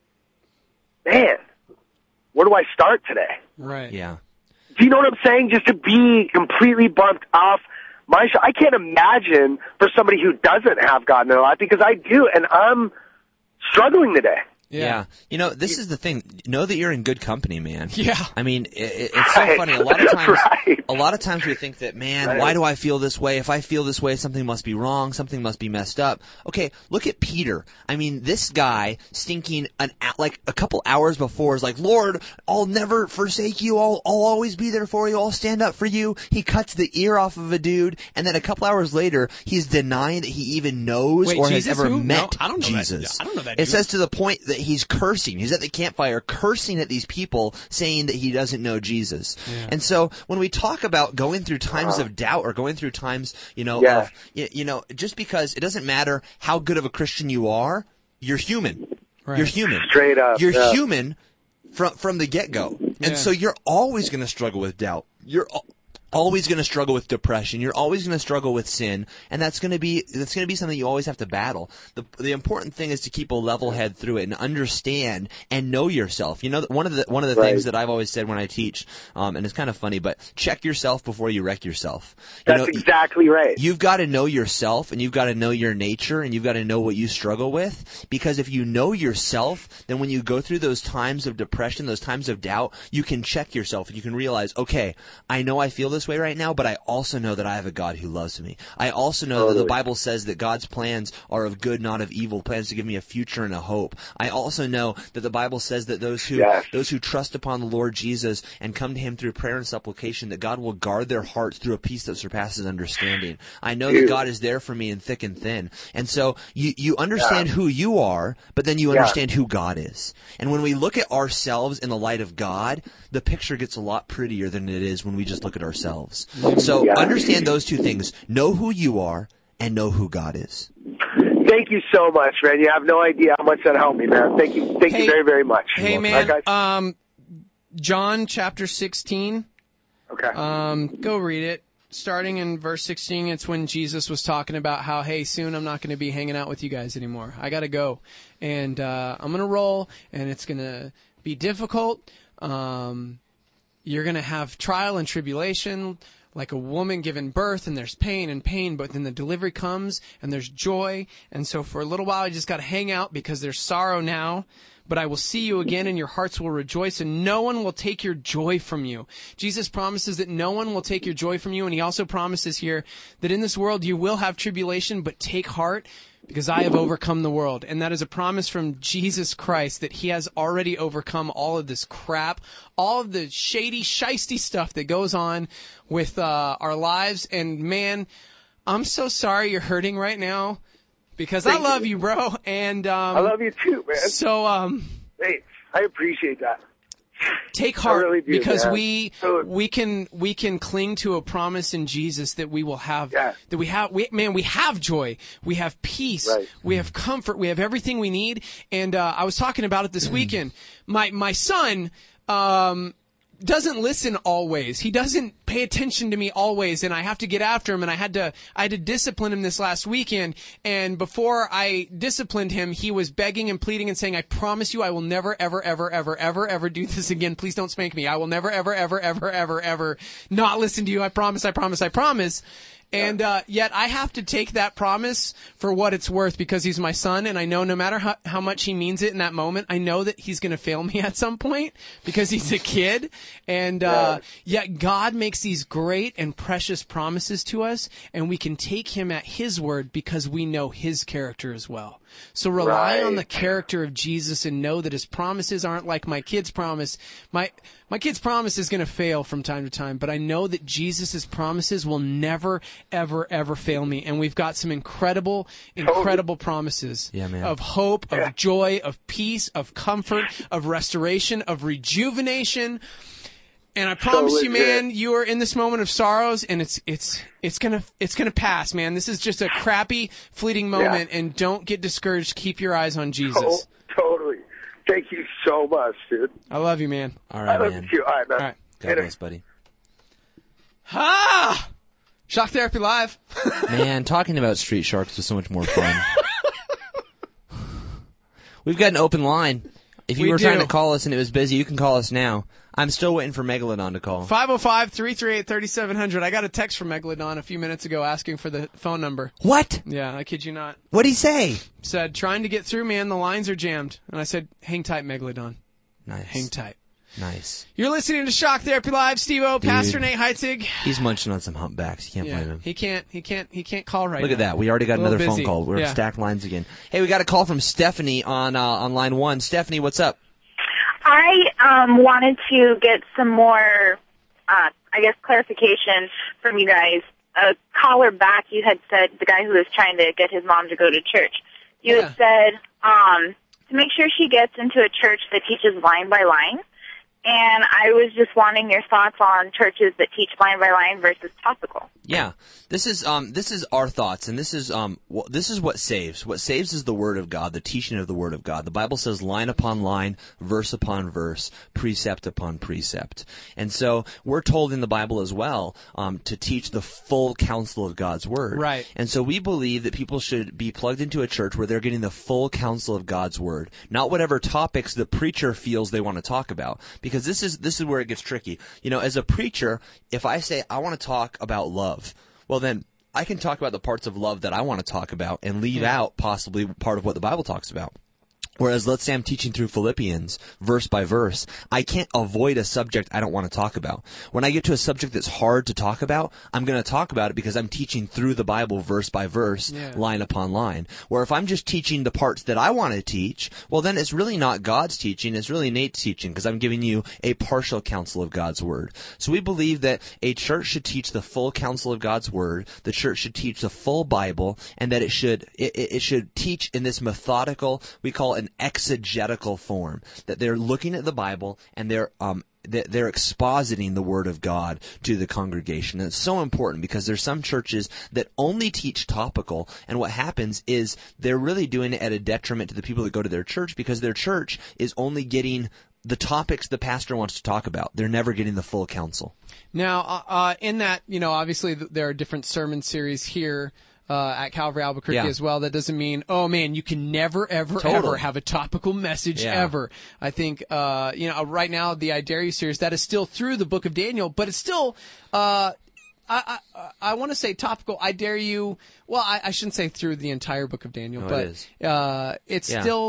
S10: man, where do I start today?
S4: Right.
S5: Yeah.
S10: Do you know what I'm saying? Just to be completely bumped off my show. I can't imagine for somebody who doesn't have God in their life, because I do, and I'm struggling today.
S5: Yeah. You know, this is the thing. Know that you're in good company, man.
S4: Yeah.
S5: I mean, it's so funny. A lot of times we think that, man, why do I feel this way? If I feel this way, something must be wrong. Something must be messed up. Okay, look at Peter. I mean, this guy stinking like a couple hours before is like, Lord, I'll never forsake you. I'll always be there for you. I'll stand up for you. He cuts the ear off of a dude, and then a couple hours later, he's denying that he even knows or
S4: Jesus
S5: has ever
S4: who?
S5: met
S4: I don't know
S5: Jesus.
S4: I don't know that
S5: It
S4: dude.
S5: says to the point that he's cursing. He's at the campfire cursing at these people, saying that he doesn't know Jesus. Yeah. And so when we talk about going through times of doubt or going through times, you know, of, you know, just because it doesn't matter how good of a Christian you are, you're human. Right. You're human.
S10: Straight up.
S5: You're human from the get-go. And so you're always going to struggle with doubt. You're always going to struggle with depression. You're always going to struggle with sin, and that's going to be something you always have to battle. The important thing is to keep a level head through it and understand and know yourself. You know, one of the things that I've always said when I teach, and it's kind of funny, but check yourself before you wreck yourself.
S10: That's exactly right.
S5: You've got to know yourself, and you've got to know your nature, and you've got to know what you struggle with, because if you know yourself, then when you go through those times of depression, those times of doubt, you can check yourself and you can realize, okay, I know I feel this this way right now, but I also know that I have a God who loves me. I also know that the Bible says that God's plans are of good, not of evil, plans to give me a future and a hope. I also know that the Bible says that those who trust upon the Lord Jesus and come to him through prayer and supplication, that God will guard their hearts through a peace that surpasses understanding. I know that God is there for me in thick and thin. And so you understand who you are, but then you understand who God is. And when we look at ourselves in the light of God, the picture gets a lot prettier than it is when we just look at ourselves. So understand those two things. Know who you are and know who God is.
S10: Thank you so much, man. You have no idea how much that helped me, man. Thank you. Thank you very, very much.
S4: Hey, man. John chapter 16.
S10: Okay.
S4: Go read it. Starting in verse 16, it's when Jesus was talking about how, hey, soon I'm not going to be hanging out with you guys anymore. I got to go. And I'm going to roll, and it's going to be difficult. You're going to have trial and tribulation, like a woman giving birth, and there's pain, but then the delivery comes, and there's joy. And so for a little while, you just got to hang out because there's sorrow now. But I will see you again, and your hearts will rejoice, and no one will take your joy from you. Jesus promises that no one will take your joy from you, and he also promises here that in this world you will have tribulation, but take heart, because I have overcome the world. And that is a promise from Jesus Christ that he has already overcome all of this crap, all of the shady, shisty stuff that goes on with our lives. And man, I'm so sorry you're hurting right now. Because I love you, bro, and
S10: I love you too, man.
S4: So,
S10: hey, I appreciate that.
S4: Take heart,
S10: really do,
S4: because
S10: man.
S4: we can cling to a promise in Jesus that we will have. That we have joy, we have peace, we have comfort, we have everything we need. And I was talking about it this weekend. My son doesn't listen always. He doesn't pay attention to me always, and I have to get after him, and I had to discipline him this last weekend. And before I disciplined him, he was begging and pleading and saying, I promise you I will never, ever, ever, ever, ever, ever do this again. Please don't spank me. I will never, ever, ever, ever, ever, ever not listen to you. I promise, I promise, I promise. And yet I have to take that promise for what it's worth, because he's my son, and I know no matter how much he means it in that moment, I know that he's going to fail me at some point because he's a kid. And yet God makes these great and precious promises to us, and we can take him at his word because we know his character as well. So rely on the character of Jesus and know that his promises aren't like my kid's promise. My kid's promise is going to fail from time to time, but I know that Jesus' promises will never, ever, ever fail me. And we've got some incredible promises of hope, of joy, of peace, of comfort, of restoration, of rejuvenation. And I promise you, man, you are in this moment of sorrows, and it's gonna pass, man. This is just a crappy, fleeting moment, and don't get discouraged. Keep your eyes on Jesus.
S10: Totally. Thank you so much, dude.
S4: I love you, man.
S5: All right,
S10: I love you too. All right, man.
S4: All right.
S5: God bless, buddy.
S4: Shock Therapy Live.
S5: Man, talking about Street Sharks was so much more fun. We've got an open line. If you were trying to call us and it was busy, you can call us now. I'm still waiting for Megalodon to call.
S4: 505-338-3700. I got a text from Megalodon a few minutes ago asking for the phone number.
S5: What?
S4: Yeah, I kid you not.
S5: What'd he say?
S4: Said, trying to get through, man. The lines are jammed. And I said, hang tight, Megalodon.
S5: Nice.
S4: Hang tight.
S5: Nice.
S4: You're listening to Shock Therapy Live. Steve-O, Pastor Nate Heitzig.
S5: He's munching on some humpbacks. You can't blame him.
S4: He can't call right now.
S5: Look at that. We already got another phone call. We're stacked lines again. Hey, we got a call from Stephanie on line 1. Stephanie, what's up?
S11: I wanted to get some more, clarification from you guys. A caller back, you had said, the guy who was trying to get his mom to go to church, you had said to make sure she gets into a church that teaches line by line. And I was just wanting your thoughts on churches that teach line by line versus topical.
S5: Yeah, this is our thoughts, and this is what saves. What saves is the Word of God, the teaching of the Word of God. The Bible says line upon line, verse upon verse, precept upon precept. And so we're told in the Bible as well to teach the full counsel of God's Word. Right. And so we believe that people should be plugged into a church where they're getting the full counsel of God's Word, not whatever topics the preacher feels they want to talk about. Because this is where it gets tricky. You know, as a preacher, if I say I want to talk about love, well then I can talk about the parts of love that I want to talk about and leave out possibly part of what the Bible talks about. Whereas, let's say I'm teaching through Philippians, verse by verse, I can't avoid a subject I don't want to talk about. When I get to a subject that's hard to talk about, I'm going to talk about it because I'm teaching through the Bible verse by verse, line upon line. Where if I'm just teaching the parts that I want to teach, well, then it's really not God's teaching, it's really Nate's teaching, because I'm giving you a partial counsel of God's Word. So we believe that a church should teach the full counsel of God's Word, the church should teach the full Bible, and that it should teach in this methodical, we call it an exegetical form, that they're looking at the Bible and they're expositing the Word of God to the congregation. And it's so important because there's some churches that only teach topical, and what happens is they're really doing it at a detriment to the people that go to their church, because their church is only getting the topics the pastor wants to talk about. They're never getting the full counsel.
S4: Now, in that, obviously there are different sermon series here at Calvary Albuquerque as well. That doesn't mean, oh man, you can never, ever, ever have a topical message ever. I think, right now the I Dare You series, that is still through the book of Daniel, but it's still, I want to say topical. I Dare You. Well, I shouldn't say through the entire book of Daniel, but it's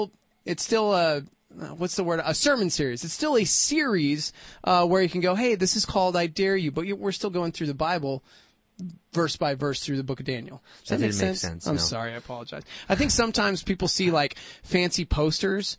S4: still a, what's the word? A sermon series. It's still a series where you can go, hey, this is called I Dare You, but we're still going through the Bible verse by verse through the book of Daniel. Does that make sense? I'm sorry, I apologize. I think sometimes people see like fancy posters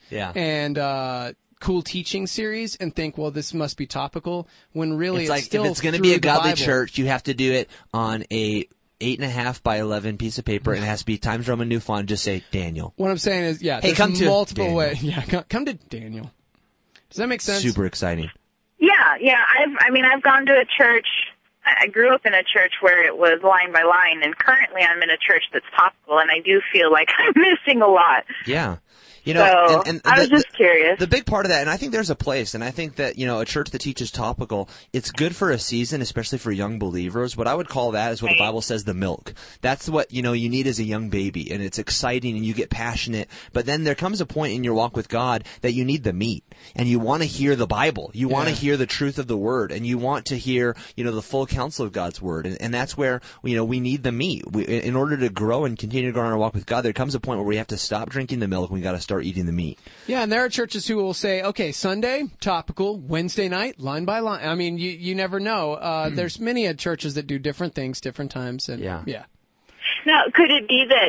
S4: and cool teaching series and think, well, this must be topical, when really it's like, still, if it's going to be a godly church,
S5: you have to do it on a 8.5 by 11 piece of paper, and it has to be Times Roman New Font. Just say Daniel.
S4: What I'm saying is,
S5: hey, come to
S4: multiple ways. Yeah, come to Daniel. Does that make sense?
S5: Super exciting.
S11: Yeah. I've gone to a church. I grew up in a church where it was line by line, and currently I'm in a church that's topical, and I do feel like I'm missing a lot.
S5: Yeah.
S11: So, and I was just curious.
S5: The big part of that, and I think there's a place, and I think that, a church that teaches topical, it's good for a season, especially for young believers. What I would call that is what the Bible says, the milk. That's what, you need as a young baby, and it's exciting, and you get passionate, but then there comes a point in your walk with God that you need the meat, and you want to hear the Bible. You want to hear the truth of the Word, and you want to hear, the full counsel of God's Word, and that's where, we need the meat. In order to grow and continue to grow in our walk with God, there comes a point where we have to stop drinking the milk, and we got to start eating the meat.
S4: Yeah, and there are churches who will say, okay, Sunday, topical, Wednesday night, line by line. I mean, you never know. There's many churches that do different things, different times. And yeah.
S11: Now, could it be that,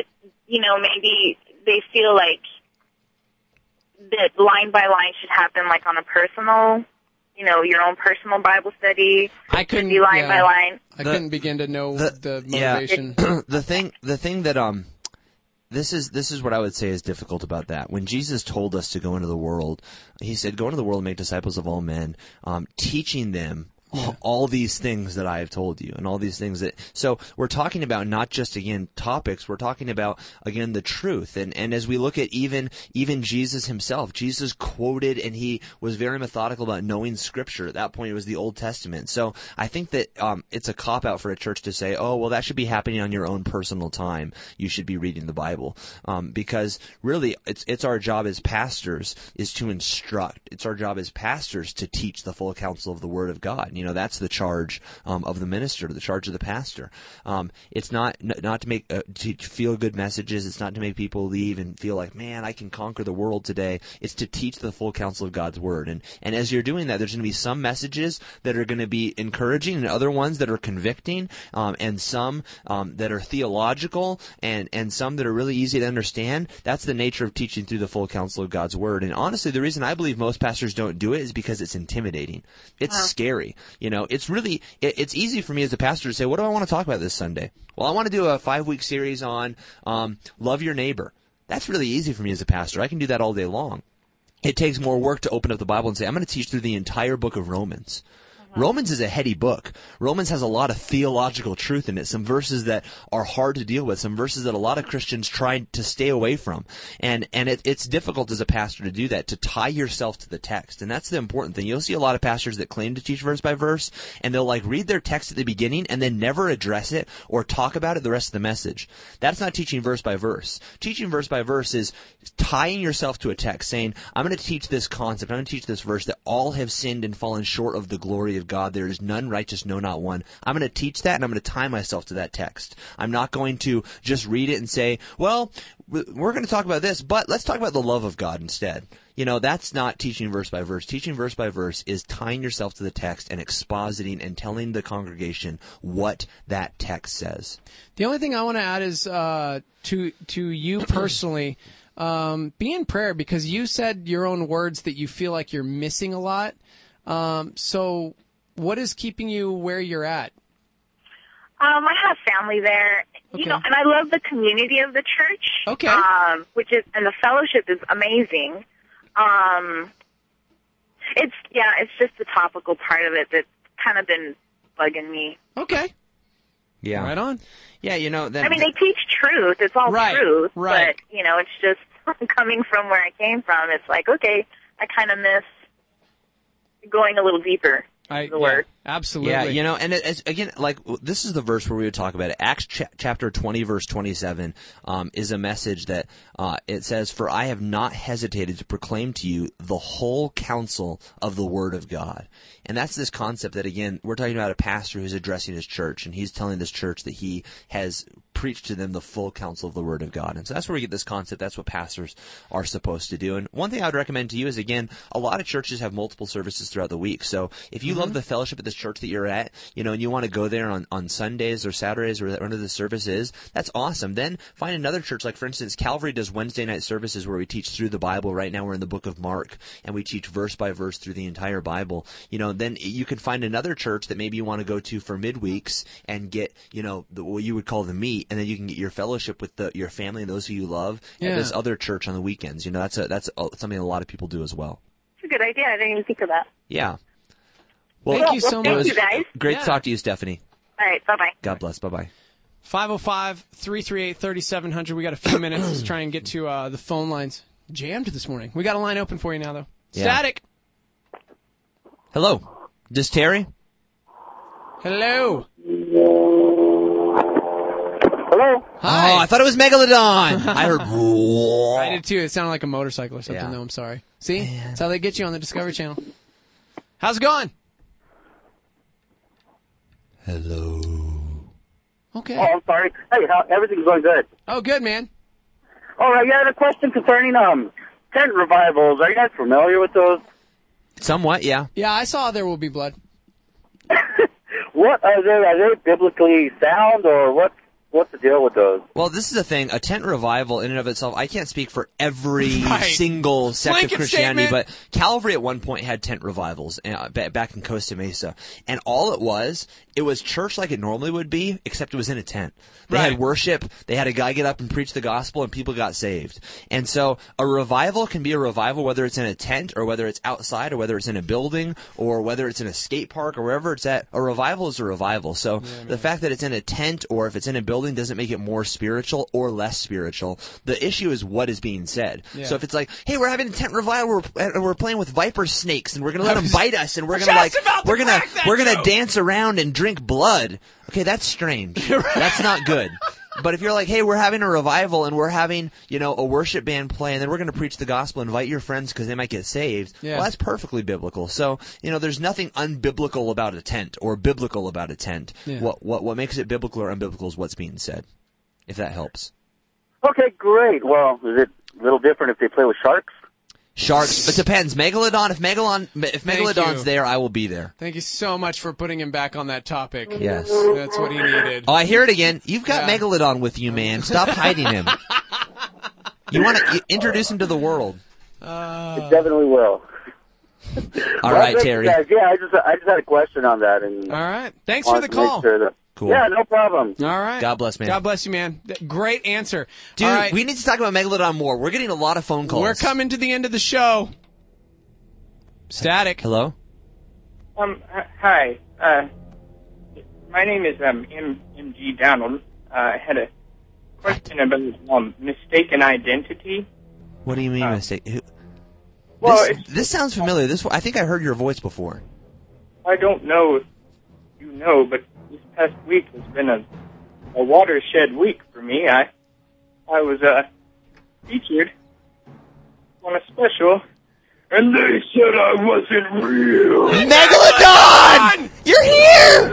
S11: maybe they feel like that line by line should happen like on a personal, your own personal Bible study?
S4: I couldn't
S11: be line by line.
S4: I couldn't begin to know the motivation.
S5: Yeah. the thing that This is what I would say is difficult about that. When Jesus told us to go into the world, he said, go into the world and make disciples of all men, teaching them all these things that I have told you, and all these things so we're talking about not just, again, topics, we're talking about, again, the truth. And as we look at even Jesus himself, Jesus quoted, and he was very methodical about knowing Scripture. At that point, it was the Old Testament. So I think that it's a cop-out for a church to say, oh, well, that should be happening on your own personal time. You should be reading the Bible. Because really, it's our job as pastors is to instruct. It's our job as pastors to teach the full counsel of the Word of God. That's the charge of the minister, the charge of the pastor. It's not to make to feel good messages. It's not to make people leave and feel like, man, I can conquer the world today. It's to teach the full counsel of God's Word. And as you're doing that, there's going to be some messages that are going to be encouraging, and other ones that are convicting, and some that are theological, and some that are really easy to understand. That's the nature of teaching through the full counsel of God's Word. And honestly, the reason I believe most pastors don't do it is because it's intimidating. It's scary. It's easy for me as a pastor to say, what do I want to talk about this Sunday? Well, I want to do a 5-week series on love your neighbor. That's really easy for me as a pastor. I can do that all day long. It takes more work to open up the Bible and say, I'm going to teach through the entire book of Romans. Romans is a heady book. Romans has a lot of theological truth in it, some verses that are hard to deal with, some verses that a lot of Christians try to stay away from. And it's difficult as a pastor to do that, to tie yourself to the text. And that's the important thing. You'll see a lot of pastors that claim to teach verse by verse, and they'll read their text at the beginning and then never address it or talk about it the rest of the message. That's not teaching verse by verse. Teaching verse by verse is tying yourself to a text, saying, I'm going to teach this concept, I'm going to teach this verse, that all have sinned and fallen short of the glory authority of God. There is none righteous, no, not one. I'm going to teach that, and I'm going to tie myself to that text. I'm not going to just read it and say, well, we're going to talk about this, but let's talk about the love of God instead. That's not teaching verse by verse. Teaching verse by verse is tying yourself to the text and expositing and telling the congregation what that text says.
S4: The only thing I want to add is to you personally, be in prayer, because you said your own words that you feel like you're missing a lot. So what is keeping you where you're at?
S11: I have family there, and I love the community of the church.
S4: Okay.
S11: And the fellowship is amazing. It's just the topical part of it that's kind of been bugging me.
S4: Okay.
S5: Yeah.
S4: Right on.
S5: Yeah,
S11: they teach truth. It's all truth.
S4: Right.
S11: But, it's just coming from where I came from. It's like, okay, I kind of miss going a little deeper.
S4: Absolutely.
S5: Yeah, and again, like, this is the verse where we would talk about it. Acts chapter 20, verse 27, is a message that, it says, "For I have not hesitated to proclaim to you the whole counsel of the Word of God." And that's this concept that, again, we're talking about a pastor who's addressing his church, and he's telling this church that he has preached to them the full counsel of the Word of God. And so that's where we get this concept. That's what pastors are supposed to do. And one thing I would recommend to you is, again, a lot of churches have multiple services throughout the week. So if you love the fellowship at this church that you're at, and you want to go there on Sundays or Saturdays or whenever the service is, that's awesome. Then find another church. Like, for instance, Calvary does Wednesday night services where we teach through the Bible. Right now we're in the book of Mark, and we teach verse by verse through the entire Bible. Then you can find another church that maybe you want to go to for midweeks and get, what you would call the meat, and then you can get your fellowship with your family and those who you love at this other church on the weekends. That's something a lot of people do as well.
S11: It's a good idea. I didn't even think of that.
S5: Yeah. Well,
S4: thank you so much.
S11: Thank you, guys.
S5: Great to talk to you, Stephanie.
S11: All right. Bye-bye.
S5: God bless. Bye-bye.
S4: 505-338-3700. We got a few minutes to try and get to the phone lines. Jammed this morning. We got a line open for you now, though.
S5: Yeah.
S4: Static.
S5: Hello. This Terry?
S4: Hello.
S10: Hello?
S4: Hi.
S5: Oh, I thought it was Megalodon. I heard.
S4: I did too. It sounded like a motorcycle or something.
S5: Yeah.
S4: No, I'm sorry. See? That's how they get you on the Discovery Channel. How's it going?
S5: Hello.
S4: Okay.
S10: Oh, I'm sorry. Hey, everything's going good.
S4: Oh, good, man.
S10: All right, yeah, I had a question concerning tent revivals. Are you guys familiar with those?
S5: Somewhat, yeah.
S4: Yeah, I saw There Will Be Blood.
S10: What are they? Are they biblically sound, or what's the deal with those?
S5: Well, this is the thing. A tent revival in and of itself, I can't speak for every
S4: Right.
S5: single sect
S4: Blanket
S5: of Christianity,
S4: statement.
S5: but Calvary at one point had tent revivals back in Costa Mesa. And all it was church like it normally would be, except it was in a tent. They had worship. They had a guy get up and preach the gospel, and people got saved. And so a revival can be a revival whether it's in a tent or whether it's outside or whether it's in a building or whether it's in a skate park or wherever it's at. A revival is a revival. So the fact that it's in a tent or if it's in a building doesn't make it more spiritual or less spiritual. The issue is what is being said.
S4: Yeah.
S5: So if it's like, hey, we're having a tent revival, we're playing with viper snakes, and we're gonna let them bite us, and we're gonna dance around and drink blood. Okay, that's strange. That's not good. But if you're like, hey, we're having a revival and we're having, a worship band play, and then we're going to preach the gospel, invite your friends because they might get saved.
S4: Yeah.
S5: Well, that's perfectly biblical. So, there's nothing unbiblical about a tent or biblical about a tent.
S4: Yeah.
S5: What makes it biblical or unbiblical is what's being said. If that helps.
S10: Okay, great. Well, is it a little different if they play with sharks?
S5: Sharks. It depends. Megalodon. If Megalodon's
S4: you.
S5: there, I will be there.
S4: Thank you so much for putting him back on that topic.
S5: Yes.
S4: That's what he needed.
S5: Oh, I hear it again. You've got
S4: Yeah.
S5: Megalodon with you, man. Stop hiding him. You want to introduce him to the world.
S10: It definitely will.
S5: All right,
S10: thank you,
S5: Terry.
S10: guys. Yeah, I just had a question on that. And
S4: All right. Thanks for the
S10: wanted to make
S4: call.
S10: sure that-
S5: Cool.
S10: Yeah, no problem.
S4: All right.
S5: God bless, man.
S4: God bless you, man. Great answer.
S5: Dude,
S4: All right.
S5: we need to talk about Megalodon more. We're getting a lot of phone calls.
S4: We're coming to the end of the show. Static.
S5: Hello?
S12: Hi. My name is M.G. Donald. I had a question about mistaken identity.
S5: What do you mean mistake?
S12: Well,
S5: This sounds familiar. I think I heard your voice before.
S12: I don't know if you know, but this past week has been a watershed week for me. I was featured on a special, and they said I wasn't real.
S5: Megalodon! Megalodon! You're here!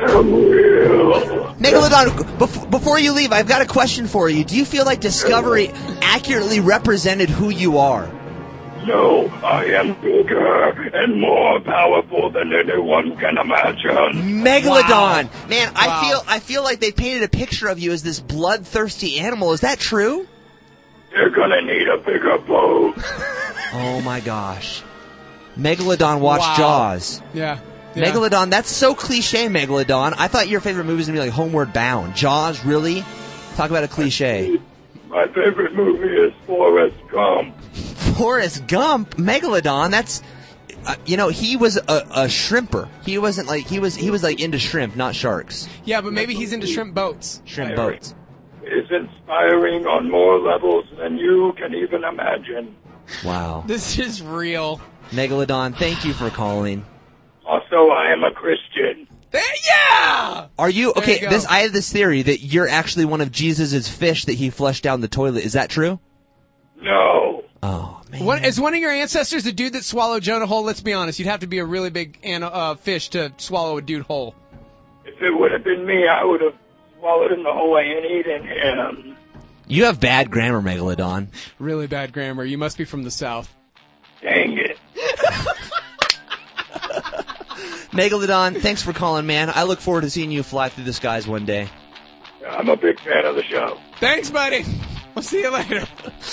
S5: Megalodon, before you leave, I've got a question for you. Do you feel like Discovery accurately represented who you are?
S13: No, I am bigger and more powerful than anyone can imagine.
S5: Megalodon!
S13: Wow.
S5: Man,
S13: Wow.
S5: I feel like they painted a picture of you as this bloodthirsty animal. Is that true?
S13: You're gonna need a bigger boat.
S5: Oh my gosh. Megalodon watched Jaws.
S4: Yeah.
S5: Megalodon, that's so cliche, Megalodon. I thought your favorite movie was going to be like Homeward Bound. Jaws, really? Talk about a cliche.
S13: My favorite movie is Forrest Gump.
S5: Forrest Gump? Megalodon, that's... he was a shrimper. He wasn't like... He was like into shrimp, not sharks.
S4: Yeah, but maybe he's into shrimp boats.
S5: Shrimp boats.
S13: Is inspiring on more levels than you can even imagine.
S5: Wow.
S4: This is real.
S5: Megalodon, thank you for calling.
S13: Also, I am a Christian.
S4: Yeah!
S5: Are you...
S4: There
S5: Okay,
S4: you go.
S5: I have this theory that you're actually one of Jesus' fish that he flushed down the toilet. Is that true?
S13: No.
S5: Oh, man.
S4: Is one of your ancestors the dude that swallowed Jonah whole? Let's be honest. You'd have to be a really big fish to swallow a dude whole.
S13: If it would have been me, I would have swallowed him the whole way and eaten him.
S5: You have bad grammar, Megalodon.
S4: Really bad grammar. You must be from the South.
S13: Dang it.
S5: Megalodon, thanks for calling, man. I look forward to seeing you fly through the skies one day.
S13: I'm a big fan of the show.
S4: Thanks, buddy. We'll see you later.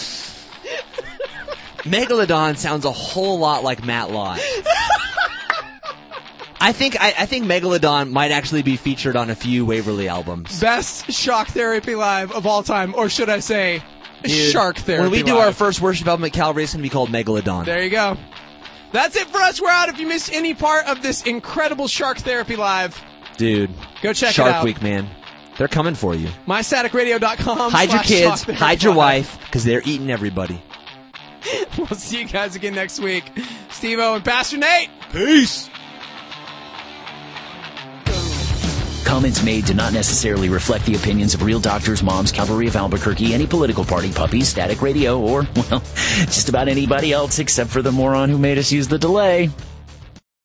S5: Megalodon sounds a whole lot like Matt Lott. I think Megalodon might actually be featured on a few Waverly albums.
S4: Best shock therapy live of all time, or should I say,
S5: Dude,
S4: shark therapy
S5: when we do
S4: live.
S5: our first worship album at Calvary, it's going to be called Megalodon.
S4: There you go. That's it for us. We're out. If you missed any part of this incredible Shark Therapy Live,
S5: Dude.
S4: Go check it
S5: Shark
S4: out.
S5: Week, man. They're coming for you.
S4: mystaticradio.com.
S5: Hide your kids, hide your wife, because they're eating everybody.
S4: We'll see you guys again next week. Steve-O and Pastor Nate.
S5: Peace.
S2: Comments made do not necessarily reflect the opinions of Real Doctors, Moms, Cavalry of Albuquerque, any political party, puppies, Static Radio, or, well, just about anybody else except for the moron who made us use the delay.